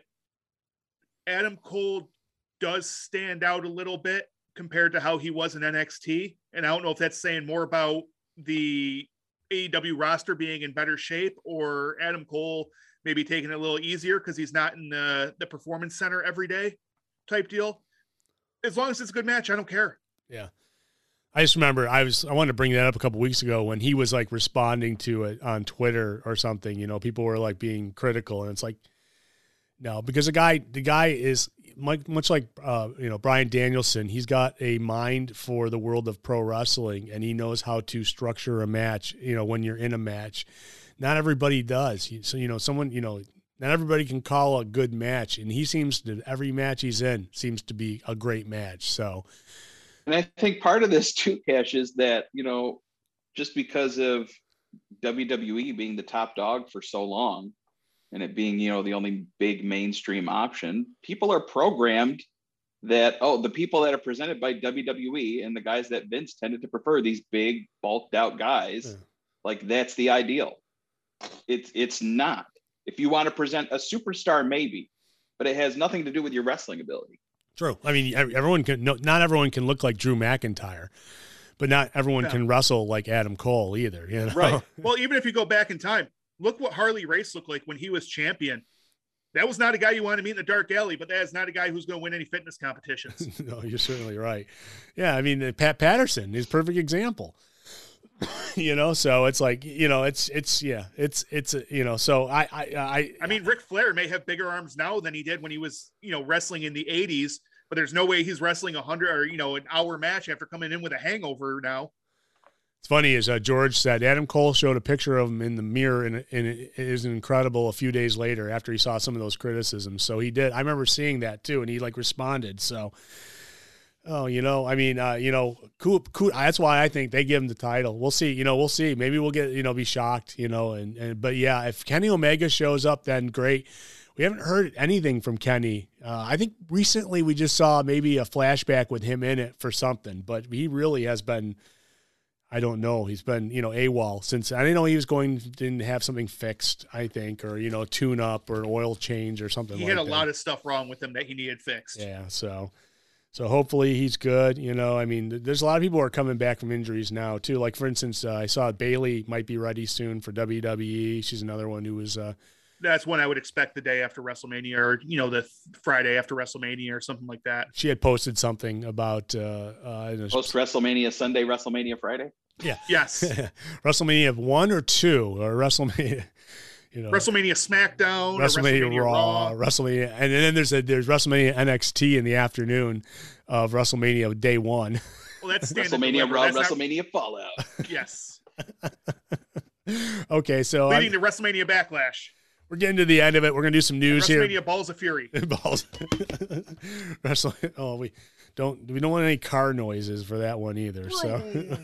Adam Cole does stand out a little bit compared to how he was in N X T, and I don't know if that's saying more about the A E W roster being in better shape, or Adam Cole maybe taking it a little easier because he's not in the, the performance center every day type deal. As long as it's a good match, I don't care. Yeah. I just remember I was, I wanted to bring that up a couple weeks ago when he was like responding to it on Twitter or something, you know, people were like being critical, and it's like, no, because the guy, the guy is much, much like, uh, you know, Bryan Danielson. He's got a mind for the world of pro wrestling, and he knows how to structure a match, you know, when you're in a match. Not everybody does. So, you know, someone, you know, not everybody can call a good match, and he seems to, every match he's in seems to be a great match. So, and I think part of this too, Cash, is that, you know, just because of W W E being the top dog for so long, and it being, you know, the only big mainstream option, people are programmed that, oh, the people that are presented by W W E and the guys that Vince tended to prefer, these big bulked out guys, yeah. like that's the ideal. It's it's not. If you want to present a superstar, maybe, but it has nothing to do with your wrestling ability. True. I mean, everyone can, no, not everyone can look like Drew McIntyre, but not everyone yeah. can wrestle like Adam Cole either. You know? Right. Well, even if you go back in time, look what Harley Race looked like when he was champion. That was not a guy you want to meet in the dark alley, but that is not a guy who's going to win any fitness competitions. No, you're certainly right. Yeah, I mean, Pat Patterson is a perfect example. You know, so it's like, you know, it's, it's, yeah, it's, it's, you know, so I, I, I, I mean, Ric Flair may have bigger arms now than he did when he was, you know, wrestling in the eighties, but there's no way he's wrestling a hundred or, you know, an hour match after coming in with a hangover now. It's funny, as uh, George said, Adam Cole showed a picture of him in the mirror, and, and it is incredible a few days later after he saw some of those criticisms. So he did. I remember seeing that too, and he like responded. So, oh, you know, I mean, uh, you know, cool, cool. That's why I think they give him the title. We'll see. You know, we'll see. Maybe we'll get, you know, be shocked. You know, and, and but yeah, if Kenny Omega shows up, then great. We haven't heard anything from Kenny. Uh, I think recently we just saw maybe a flashback with him in it for something, but he really has been. I don't know. He's been, you know, AWOL since. I didn't know he was going to have something fixed, I think, or, you know, tune up or an oil change or something he like that. He had a lot of stuff wrong with him that he needed fixed. Yeah, so so hopefully he's good. You know, I mean, there's a lot of people who are coming back from injuries now, too. Like, for instance, uh, I saw Bayley might be ready soon for W W E. She's another one who was uh, – That's when I would expect the day after WrestleMania, or, you know, the Friday after WrestleMania or something like that. She had posted something about uh, uh, post WrestleMania Sunday, WrestleMania Friday. Yeah. Yes. WrestleMania one or two, or WrestleMania, you know, WrestleMania SmackDown, WrestleMania, WrestleMania Raw, Raw, WrestleMania, and then there's a there's WrestleMania N X T in the afternoon of WrestleMania day one. Well, that's WrestleMania Raw, WrestleMania not... Fallout. Yes. Okay, so leading to WrestleMania Backlash. We're getting to the end of it. We're gonna do some news WrestleMania here. WrestleMania Balls of Fury. Balls. Wrestle. Oh, we don't. We don't want any car noises for that one either. So.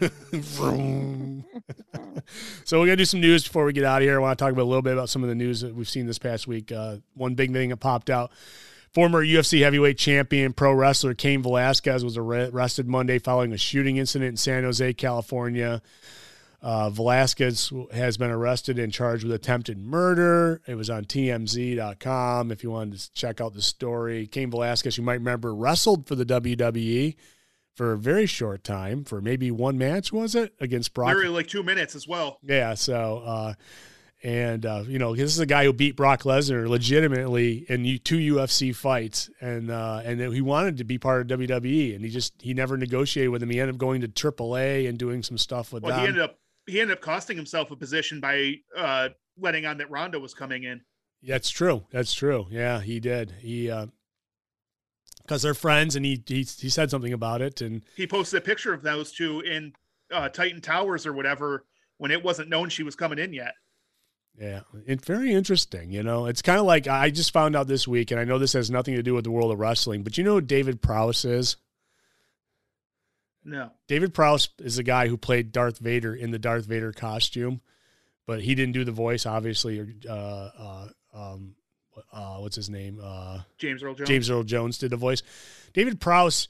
So we're gonna do some news before we get out of here. I want to talk about a little bit about some of the news that we've seen this past week. Uh, one big thing that popped out: former U F C heavyweight champion, pro wrestler Cain Velasquez was arrested Monday following a shooting incident in San Jose, California. Uh, Velasquez has been arrested and charged with attempted murder. It was on T M Z dot com if you wanted to check out the story. Cain Velasquez, you might remember, wrestled for the W W E for a very short time, for maybe one match, was it? Against Brock. Literally like two minutes as well. Yeah, so, uh, and, uh, you know, this is a guy who beat Brock Lesnar legitimately in two U F C fights, and uh, and he wanted to be part of W W E, and he just, he never negotiated with him. He ended up going to triple A and doing some stuff with well, them. He ended up He ended up costing himself a position by uh, letting on that Ronda was coming in. That's true. That's true. Yeah, he did. He because uh, they're friends, and he, he he said something about it, and he posted a picture of those two in uh, Titan Towers or whatever when it wasn't known she was coming in yet. Yeah, it's very interesting. You know, it's kind of like I just found out this week, and I know this has nothing to do with the world of wrestling, but you know who David Prowse is? No. David Prowse is the guy who played Darth Vader in the Darth Vader costume, but he didn't do the voice, obviously. Or uh, uh, um, uh, what's his name? Uh, James Earl Jones. James Earl Jones did the voice. David Prowse,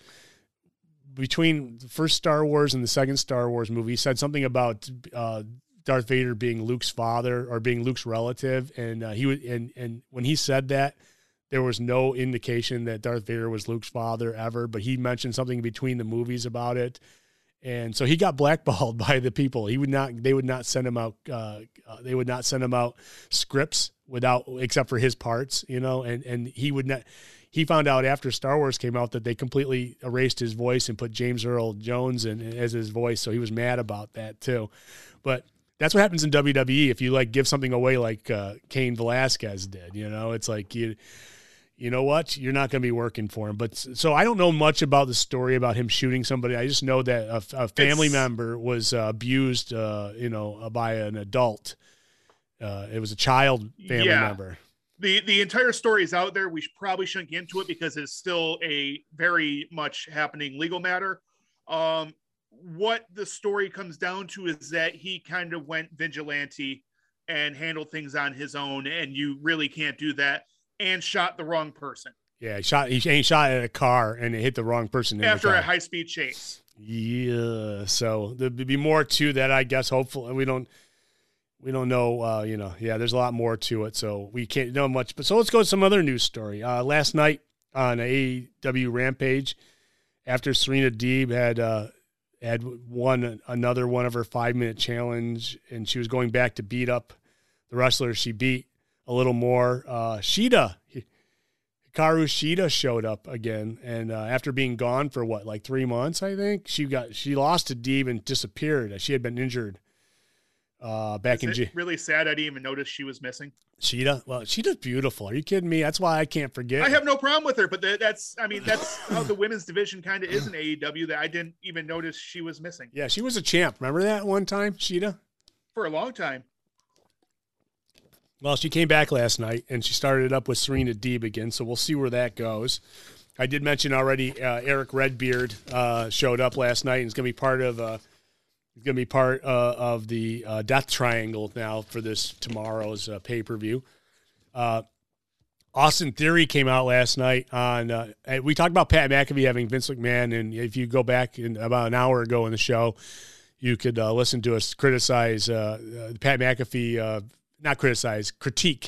between the first Star Wars and the second Star Wars movie, said something about uh, Darth Vader being Luke's father or being Luke's relative, and uh, he would and and when he said that, there was no indication that Darth Vader was Luke's father ever, but he mentioned something between the movies about it. And so he got blackballed by the people. He would not, they would not send him out. Uh, uh, they would not send him out scripts without, except for his parts, you know, and, and he would not, he found out after Star Wars came out that they completely erased his voice and put James Earl Jones in as his voice. So he was mad about that too. But that's what happens in W W E. If you like give something away, like uh, Cain Velasquez did, you know, it's like you, you know what? You're not going to be working for him. But so I don't know much about the story about him shooting somebody. I just know that a, a family It's, member was uh, abused, uh, you know, by an adult. Uh, it was a child family Yeah. member. The the entire story is out there. We should, probably shouldn't get into it because it's still a very much happening legal matter. Um, what the story comes down to is that he kind of went vigilante and handled things on his own, and you really can't do that. And shot the wrong person Yeah, he shot. He, he shot at a car and it hit the wrong person in after the car. a high speed chase. Yeah. So there'd be more to that, I guess. Hopefully, we don't. We don't know. Uh, you know. Yeah, there's a lot more to it, so we can't know much. But so let's go to some other news story. Uh, last night on A E W Rampage, after Serena Deeb had uh, had won another one of her five minute challenge, and she was going back to beat up the wrestler she beat a little more. Uh, Shida, Hikaru Shida showed up again, and uh, after being gone for what, like three months, I think she got she lost to Deeb and disappeared. She had been injured uh, back Is in it J- really sad? I didn't even notice she was missing. Shida. Well, Shida's beautiful. Are you kidding me? That's why I can't forget. I have no problem with her, but that, that's I mean that's how the women's division kind of is in A E W. That I didn't even notice she was missing Yeah, she was a champ. Remember that one time, Shida? for a long time. Well, she came back last night, and she started it up with Serena Deeb again, so we'll see where that goes. I did mention already uh, Eric Redbeard uh, showed up last night, and is going to be part of uh, going to be part uh, of the uh, Death Triangle now for this tomorrow's uh, pay-per-view. Uh, Austin Theory came out last night on uh, – we talked about Pat McAfee having Vince McMahon, and if you go back in, about an hour ago in the show, you could uh, listen to us criticize uh, uh, Pat McAfee uh, – not criticize, critique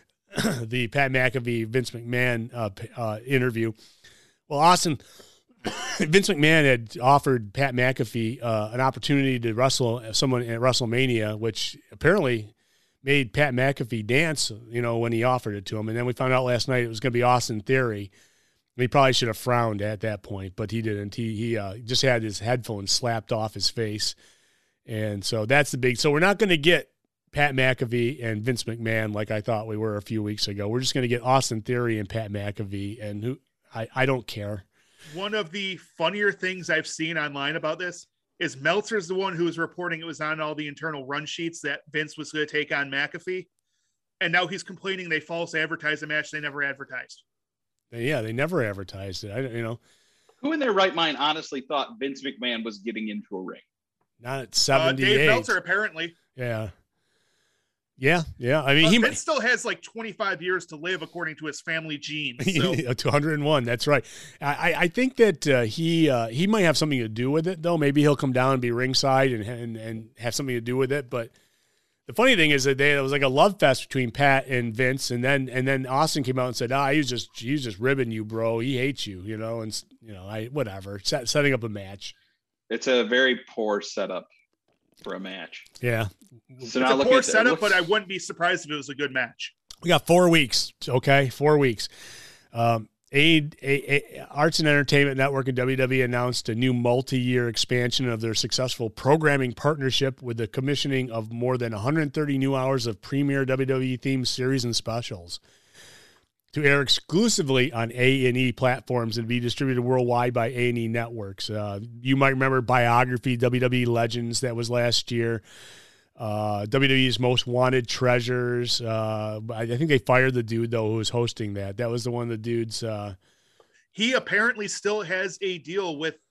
the Pat McAfee, Vince McMahon uh, uh, interview. Well, Austin, Vince McMahon had offered Pat McAfee uh, an opportunity to wrestle someone at WrestleMania, which apparently made Pat McAfee dance, you know, when he offered it to him. And then we found out last night it was going to be Austin Theory. He probably should have frowned at that point, but he didn't. He, he uh, just had his headphones slapped off his face. And so that's the big, so we're not going to get Pat McAfee and Vince McMahon like I thought we were a few weeks ago. We're just going to get Austin Theory and Pat McAfee, and who I, I don't care. One of the funnier things I've seen online about this is Meltzer's the one who was reporting it was on all the internal run sheets that Vince was going to take on McAfee, and now he's complaining they false advertised a match they never advertised. Yeah, they never advertised it. I don't, you know, Who in their right mind honestly thought Vince McMahon was getting into a ring? not at Uh, seventy-eight. Dave Meltzer apparently. Yeah. Yeah, yeah. I mean, Uh, he Vince might still has like twenty-five years to live according to his family genes. So. to one hundred one. That's right. I, I think that uh, he uh, he might have something to do with it, though. Maybe he'll come down and be ringside and and, and have something to do with it. But the funny thing is that they, it was like a love fest between Pat and Vince, and then and then Austin came out and said, "Ah, he's just he's just ribbing you, bro. He hates you, you know." And you know, I whatever set, setting up a match. It's a very poor setup for a match. Yeah. So It's now a look poor at setup, look- but I wouldn't be surprised if it was a good match. We got four weeks. Okay, four weeks. Um, A, A, A, Arts and Entertainment Network and W W E announced a new multi-year expansion of their successful programming partnership with the commissioning of more than one hundred thirty new hours of premier W W E-themed series and specials to air exclusively on A and E platforms and be distributed worldwide by A and E networks. Uh, you might remember Biography, W W E Legends, that was last year. Uh, W W E's Most Wanted Treasures. Uh, I, I think they fired the dude, though, who was hosting that. That was the one of the dudes. Uh, He apparently still has a deal with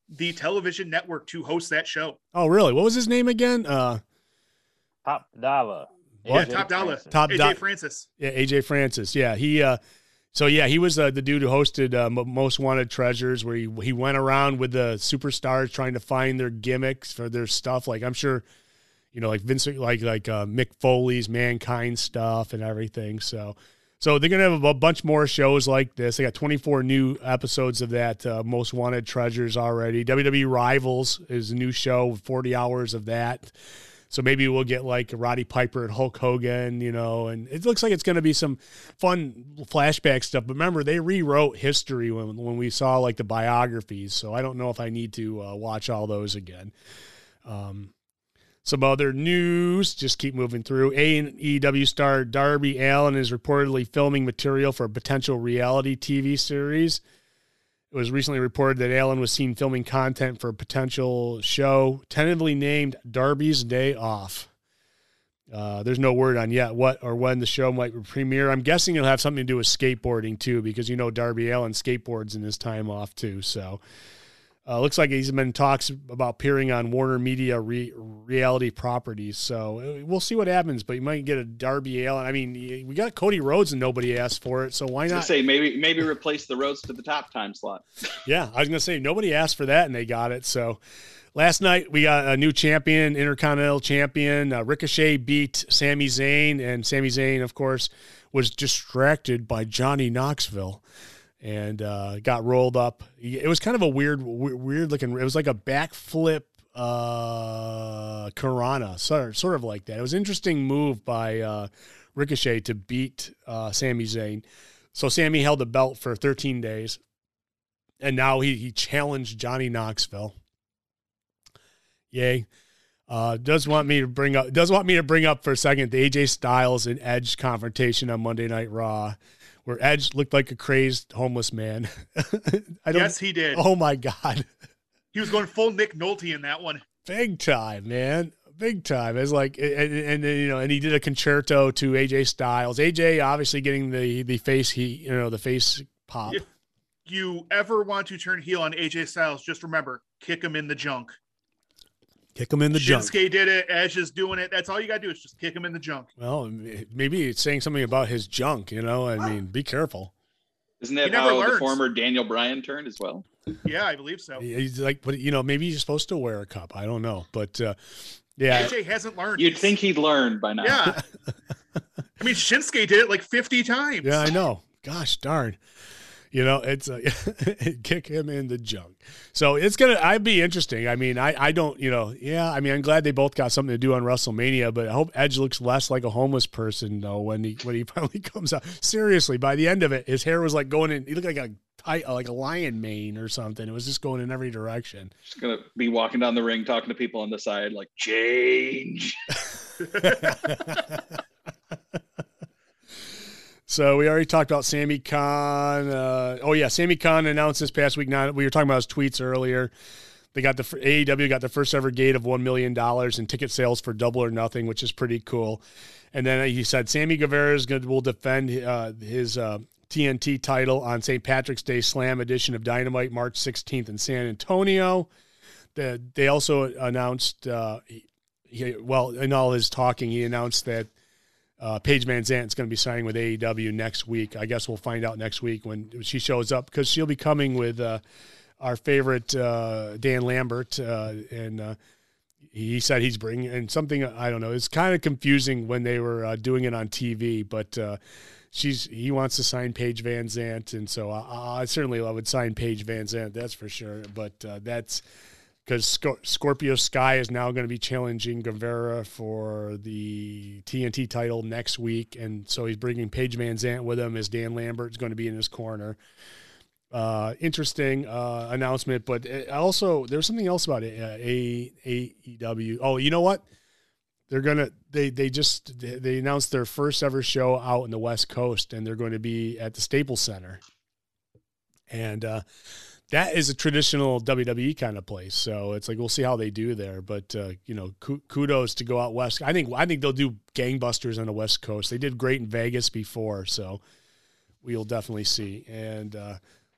the television network to host that show. Oh, really? What was his name again? Uh, Top Dollar. Yeah, Top Dollar. Top A J Do- Francis. Yeah, A J Francis. Yeah, he. Uh, so yeah, he was uh, the dude who hosted uh, Most Wanted Treasures, where he he went around with the superstars trying to find their gimmicks for their stuff. Like I'm sure, you know, like Vince, like like uh, Mick Foley's Mankind stuff and everything. So. So they're going to have a bunch more shows like this. They got twenty-four new episodes of that uh, Most Wanted Treasures already. W W E Rivals is a new show, forty hours of that. So maybe we'll get like Roddy Piper and Hulk Hogan, you know, and it looks like it's going to be some fun flashback stuff. But remember, they rewrote history when, when we saw like the biographies. So I don't know if I need to uh, watch all those again. Um, Some other news, just keep moving through. A and E W star Darby Allin is reportedly filming material for a potential reality T V series. It was recently reported that Allin was seen filming content for a potential show tentatively named Darby's Day Off. Uh, there's no word on yet what or when the show might premiere. I'm guessing it'll have something to do with skateboarding too, because you know Darby Allin skateboards in his time off too. So uh, looks like he's been in talks about appearing on Warner Media re- reality properties. So we'll see what happens. But you might get a Darby Allin. I mean, we got Cody Rhodes and nobody asked for it, so why not? Say maybe maybe replace the Rhodes to the top time slot. Yeah, I was gonna say nobody asked for that and they got it. So. Last night, we got a new champion, Intercontinental Champion. Uh, Ricochet beat Sami Zayn, and Sami Zayn, of course, was distracted by Johnny Knoxville and uh, got rolled up. It was kind of a weird, weird looking. It was like a backflip uh, Karana, sort of, sort of like that. It was an interesting move by uh, Ricochet to beat uh, Sami Zayn. So Sami held the belt for thirteen days, and now he he challenged Johnny Knoxville. Yay. Uh, does want me to bring up does want me to bring up for a second the A J Styles and Edge confrontation on Monday Night Raw, where Edge looked like a crazed homeless man. I don't, yes, he did. Oh my God. He was going full Nick Nolte in that one. Big time, man. Big time. It's like, and, and, and you know, and he did a concerto to A J Styles. A J obviously getting the the face he you know the face pop. If you ever want to turn heel on A J Styles, just remember, kick him in the junk. Kick him in the junk. Shinsuke did it. Edge is doing it. That's all you got to do is just kick him in the junk. Well, maybe it's saying something about his junk, you know? I mean, be careful. Isn't that how learns. the former Daniel Bryan turned as well? Yeah, I believe so. He's like, but you know, maybe he's supposed to wear a cup. I don't know. But uh, yeah. A J hasn't learned. You'd think he'd learn by now. Yeah. I mean, Shinsuke did it like fifty times. Yeah, I know. Gosh darn. You know, it's a, kick him in the junk. So it's going to, I'd be interesting. I mean, I, I don't, you know, yeah, I mean, I'm glad they both got something to do on WrestleMania, but I hope Edge looks less like a homeless person though, when he, when he finally comes out. Seriously, by the end of it, his hair was like going in, he looked like a tight, like a lion mane or something. It was just going in every direction. Just going to be walking down the ring, talking to people on the side, like, change. So we already talked about Sami Khan. Uh, oh yeah, Sami Khan announced this past week. Now we were talking about his tweets earlier. They got the A E W got the first ever gate of one million dollars in ticket sales for Double or Nothing, which is pretty cool. And then he said Sammy Guevara is going will defend uh, his uh, T N T title on Saint Patrick's Day Slam edition of Dynamite, March sixteenth in San Antonio. The, they also announced, uh, he, well, in all his talking, he announced that. Uh, Paige Van Zant is going to be signing with A E W next week. I guess we'll find out next week when she shows up, because she'll be coming with uh, our favorite uh, Dan Lambert, uh, and uh, he said he's bringing and something. I don't know. It's kind of confusing when they were uh, doing it on T V, but uh, she's he wants to sign Paige Van Zant, and so I, I certainly I would sign Paige Van Zant. That's for sure. But uh, that's. Because Sc- Scorpio Sky is now going to be challenging Guevara for the T N T title next week, and so he's bringing Paige Van Zant with him as Dan Lambert is going to be in his corner. Uh, interesting uh, announcement, but also there's something else about it. Uh, A E W. Oh, you know what? They're gonna they they just they announced their first ever show out in the West Coast, and they're going to be at the Staples Center, and. uh That is a traditional W W E kind of place, so it's like we'll see how they do there. But uh, you know, kudos to go out west. I think I think they'll do gangbusters on the West Coast. They did great in Vegas before, so we'll definitely see. And uh,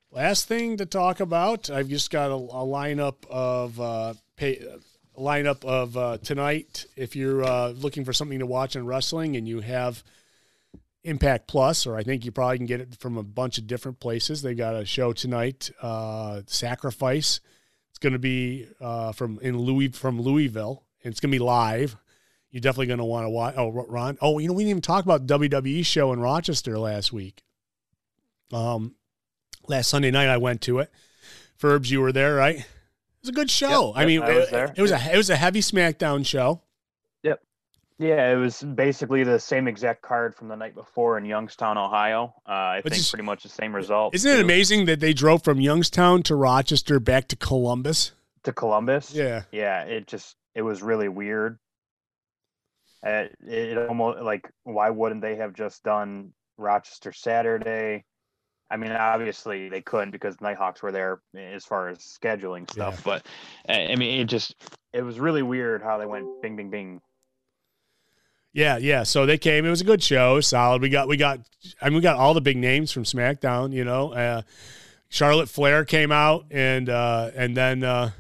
Last thing to talk about, I've just got a, a lineup of uh, pay, a lineup of uh, tonight. If you're uh, looking for something to watch in wrestling and you have Impact Plus, or I think you probably can get it from a bunch of different places. They got a show tonight, uh, Sacrifice. It's going to be uh, from in Louis from Louisville, and it's going to be live. You're definitely going to want to watch. Oh, Ron. Oh, you know, we didn't even talk about the W W E show in Rochester last week. Um. Last Sunday night I went to it. Ferbs, you were there, right? It was a good show. Yep, I yep, mean, I was it, there. it was a it was a heavy SmackDown show. Yep. Yeah, it was basically the same exact card from the night before in Youngstown, Ohio. Uh, I Which think is- pretty much the same result. Isn't it too, amazing that they drove from Youngstown to Rochester back to Columbus? to Columbus? Yeah. Yeah, it just it was really weird. Uh, it, it almost like why wouldn't they have just done Rochester Saturday? I mean, obviously they couldn't because Nighthawks were there as far as scheduling stuff. Yeah. But I mean, it just it was really weird how they went bing, bing, bing. Yeah, yeah. So they came. It was a good show. Solid. We got we got I mean we got all the big names from SmackDown, you know. Uh, Charlotte Flair came out and uh, and then uh,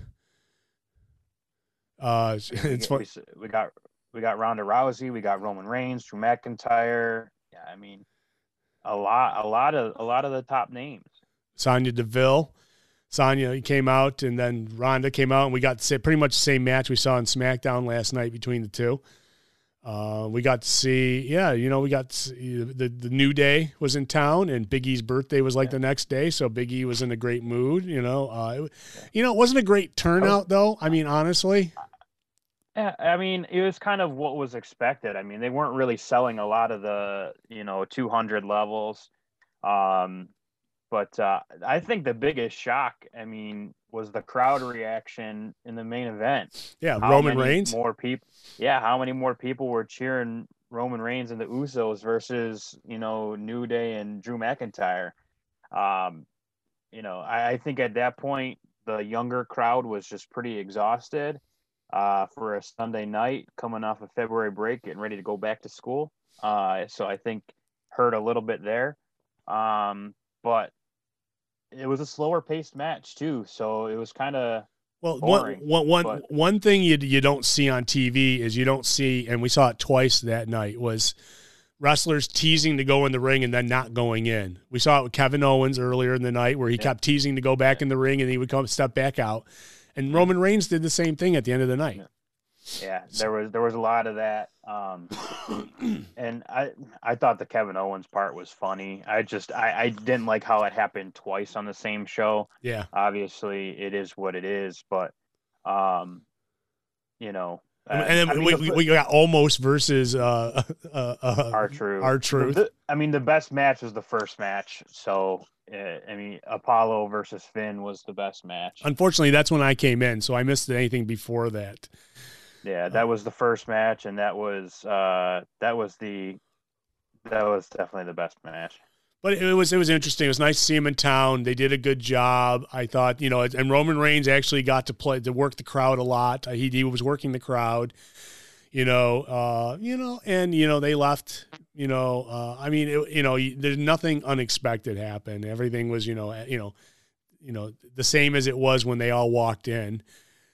uh, it's fun. We, we got we got Ronda Rousey, we got Roman Reigns, Drew McIntyre. Yeah, I mean, a lot, a lot of, a lot of the top names. Sonya Deville. Sonya came out, and then Ronda came out, and we got to see pretty much the same match we saw on SmackDown last night between the two. Uh, we got to see, yeah, you know, we got to see, the the New Day was in town, and Big E's birthday was like Yeah. the next day, so Big E was in a great mood. You know, uh, it, you know, it wasn't a great turnout though. I mean, honestly, Yeah, I mean, it was kind of what was expected. I mean, they weren't really selling a lot of the, you know, two hundred levels. Um, but uh, I think the biggest shock, I mean, was the crowd reaction in the main event. yeah, How Roman many Reigns. More people. Yeah, how many more people were cheering Roman Reigns and the Usos versus, you know, New Day and Drew McIntyre? Um, you know, I, I think at that point, the younger crowd was just pretty exhausted. Uh, for a Sunday night coming off a February break, getting ready to go back to school. Uh, so I think hurt a little bit there. Um, but it was a slower paced match too. So it was kind of Well, one, boring, one, one, but- one thing you you don't see on T V is you don't see, and we saw it twice that night, was wrestlers teasing to go in the ring and then not going in. We saw it with Kevin Owens earlier in the night where he Yeah. kept teasing to go back in the ring and he would come step back out. And Roman Reigns did the same thing at the end of the night. Yeah. Yeah, there was there was a lot of that. Um, and I I thought the Kevin Owens part was funny. I just I, I didn't like how it happened twice on the same show. Yeah. Obviously, it is what it is, but um, you know, And, and then I mean, we, the- we, we got almost versus uh, uh, uh, R-Truth. R-Truth. The- I mean, the best match was the first match. So, uh, I mean, Apollo versus Finn was the best match. Unfortunately, that's when I came in, so I missed anything before that. Yeah, that was the first match, and that was uh, that was the that was definitely the best match. But it was it was interesting. It was nice to see him in town. They did a good job. I thought, you know, and Roman Reigns actually got to play to work the crowd a lot. He he was working the crowd, you know, uh, you know, and you know they left. You know, uh, I mean, it, you know, there's nothing unexpected happened. Everything was, you know, you know, you know, the same as it was when they all walked in.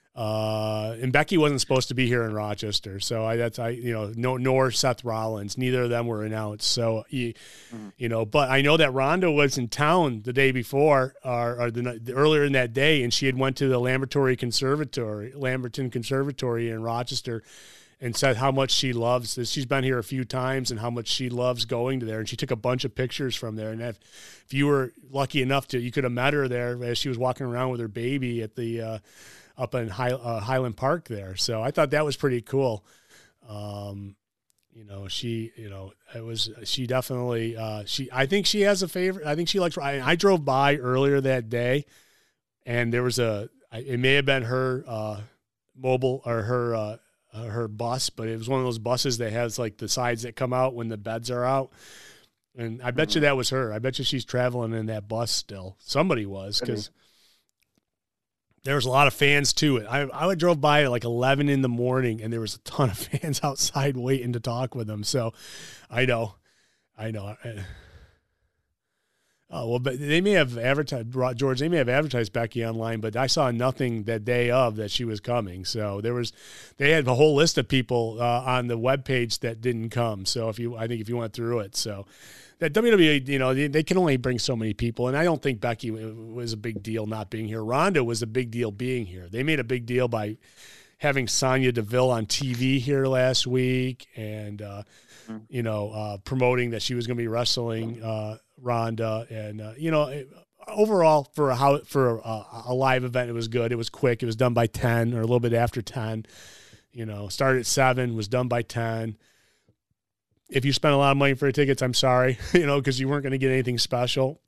Uh, and Becky wasn't supposed to be here in Rochester, so I that's I you know no nor Seth Rollins, neither of them were announced. So you, mm-hmm. you know, but I know that Ronda was in town the day before, or, or the, the earlier in that day, and she had went to the Lambertory Conservatory, Lamberton Conservatory in Rochester, and said how much she loves this. She's been here a few times, and how much she loves going to there. And she took a bunch of pictures from there. And if, if you were lucky enough to, you could have met her there as she was walking around with her baby at the. Uh, up in High, uh, Highland Park there. So I thought that was pretty cool. Um, you know, she, you know, it was, she definitely, uh, she, I think she has a favorite. I think she likes, I, I drove by earlier that day and there was a, it may have been her, uh, mobile or her, uh, uh, her bus, but it was one of those buses that has like the sides that come out when the beds are out. And I bet mm-hmm. you that was her. I bet you she's traveling in that bus still. Somebody was, because there was a lot of fans to it. I I drove by at like eleven in the morning, and there was a ton of fans outside waiting to talk with them. So, I know, I know. Oh, well, but they may have advertised, George, they may have advertised Becky online, but I saw nothing that day of that she was coming. So there was, they had a whole list of people uh, on the webpage that didn't come. So if you, I think if you went through it, so that W W E, you know, they, they can only bring so many people. And I don't think Becky was a big deal not being here. Ronda was a big deal being here. They made a big deal by having Sonya Deville on T V here last week and, uh, mm-hmm. you know, uh, promoting that she was going to be wrestling uh, Ronda. And, uh, you know, it, overall for a, how, for a, a live event, it was good. It was quick. It was done by ten or a little bit after ten, you know, started at seven, was done by ten. If you spent a lot of money for the tickets, I'm sorry, you know, because you weren't going to get anything special.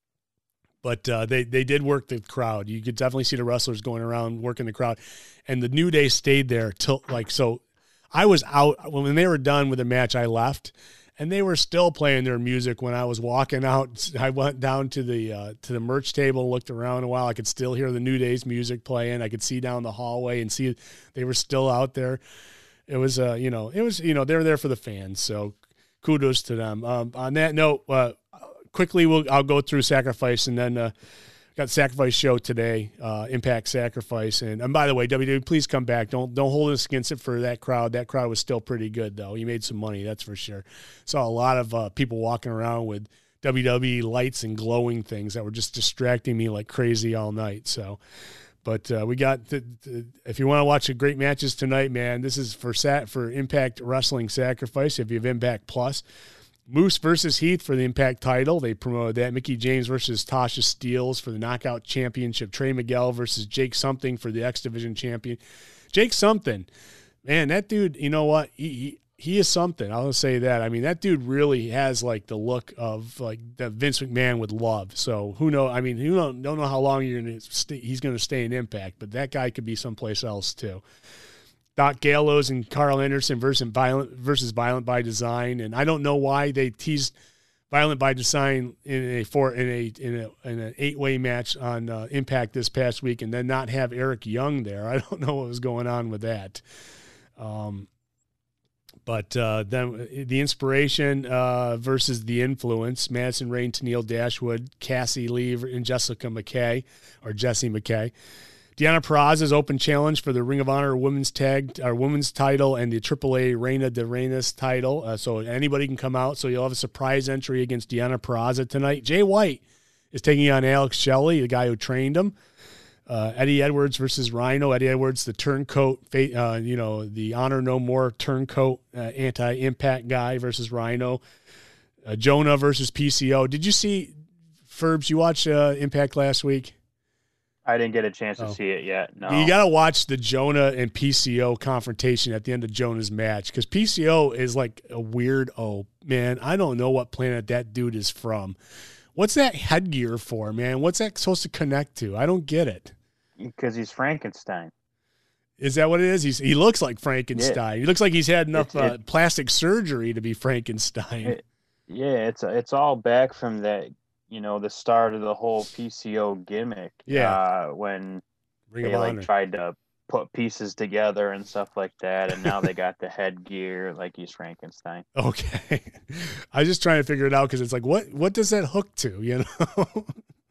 But uh, they, they did work the crowd. You could definitely see the wrestlers going around working the crowd. And the New Day stayed there till, like, so I was out. When they were done with the match, I left. And they were still playing their music when I was walking out. I went down to the uh, to the merch table, looked around a while. I could still hear the New Day's music playing. I could see down the hallway and see they were still out there. It was, uh, you know, it was, you know, they were there for the fans. So kudos to them. Um, on that note, uh, quickly, we'll, I'll go through Sacrifice and then uh, got Sacrifice show today, uh, Impact Sacrifice. And, and by the way, W W E, please come back. Don't don't hold us against it for that crowd. That crowd was still pretty good, though. You made some money, that's for sure. Saw a lot of uh, people walking around with W W E lights and glowing things that were just distracting me like crazy all night. So. But uh, we got, the, the, if you want to watch the great matches tonight, man, this is for sat for Impact Wrestling Sacrifice. If you have Impact Plus, Moose versus Heath for the Impact title. They promoted that. Mickey James versus Tasha Steelz for the Knockout Championship. Trey Miguel versus Jake Something for the X Division Champion. Jake Something, man, that dude, you know what? He, he, he is something. I'll say that. I mean, that dude really has like the look of like that Vince McMahon would love. So who knows? I mean, you don't don't know how long you're gonna stay, he's going to stay in Impact, but that guy could be someplace else too. Doc Gallows and Carl Anderson versus Violent versus Violent by Design, and I don't know why they teased Violent by Design in a four in a in a in an eight way match on uh, Impact this past week, and then not have Eric Young there. I don't know what was going on with that. Um. But uh, then the Inspiration uh, versus the Influence, Madison Rayne, Tennille Dashwood, Cassie Lee, and Jessica McKay, or Jessie McKay. Deonna Purrazzo's open challenge for the Ring of Honor Women's Tag, or Women's title, and the triple A Reina de Reinas title. Uh, so anybody can come out. So you'll have a surprise entry against Deonna Purrazzo tonight. Jay White is taking on Alex Shelley, the guy who trained him. Uh, Eddie Edwards versus Rhino. Eddie Edwards, the turncoat, uh, you know, the Honor No More turncoat uh, anti-impact guy versus Rhino. Uh, Jonah versus P C O. Did you see, Ferbs, you watch uh, Impact last week? I didn't get a chance to oh. see it yet. No. You got to watch the Jonah and P C O confrontation at the end of Jonah's match, because P C O is like a weird, oh, man, I don't know what planet that dude is from. What's that headgear for, man? What's that supposed to connect to? I don't get it. Because he's Frankenstein. Is that what it is? He's, he looks like Frankenstein. Yeah. He looks like he's had enough it, uh, plastic surgery to be Frankenstein. It, yeah, it's it's all back from that, you know, the start of the whole P C O gimmick. Yeah. Uh, when Ring they of like Honor. tried to put pieces together and stuff like that, and now they got the headgear like he's Frankenstein. Okay. I was just trying to figure it out because it's like, what what does that hook to, you know?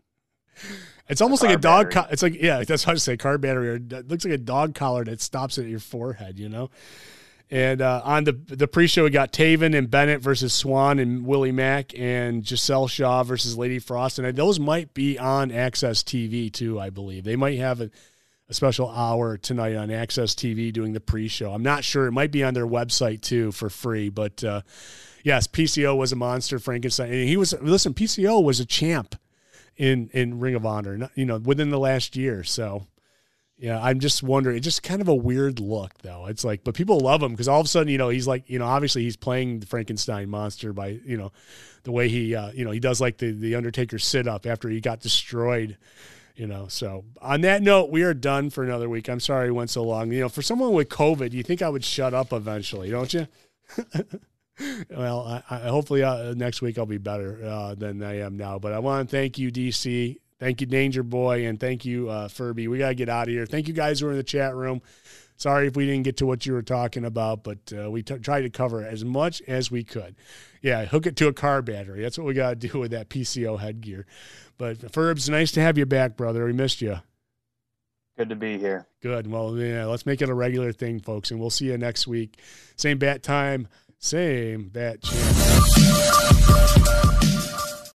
It's almost like a dog co- it's like, yeah, that's what I say, car battery. Or it looks like a dog collar that stops at your forehead, you know? And uh, on the the pre-show, we got Taven and Bennett versus Swan and Willie Mack, and Giselle Shaw versus Lady Frost. And those might be on Access T V too, I believe. They might have a, a special hour tonight on Access T V doing the pre-show. I'm not sure. It might be on their website too for free. But uh, yes, P C O was a monster, Frankenstein. And he was, listen, P C O was a champ in, in Ring of Honor, you know, within the last year. So, yeah, I'm just wondering. It's just kind of a weird look, though. It's like, but people love him because all of a sudden, you know, he's like, you know, obviously he's playing the Frankenstein monster by, you know, the way he, uh, you know, he does like the, the Undertaker sit up after he got destroyed, you know. So on that note, we are done for another week. I'm sorry it went so long. You know, for someone with COVID, you think I would shut up eventually, don't you? Well, I, I, hopefully uh, next week I'll be better uh, than I am now. But I want to thank you, D C. Thank you, Danger Boy, and thank you, uh, Furby. We got to get out of here. Thank you guys who are in the chat room. Sorry if we didn't get to what you were talking about, but uh, we t- tried to cover as much as we could. Yeah, hook it to a car battery. That's what we got to do with that P C O headgear. But Ferbs, nice to have you back, brother. We missed you. Good to be here. Good. Well, yeah, let's make it a regular thing, folks, and we'll see you next week. Same bat time, same bat channel.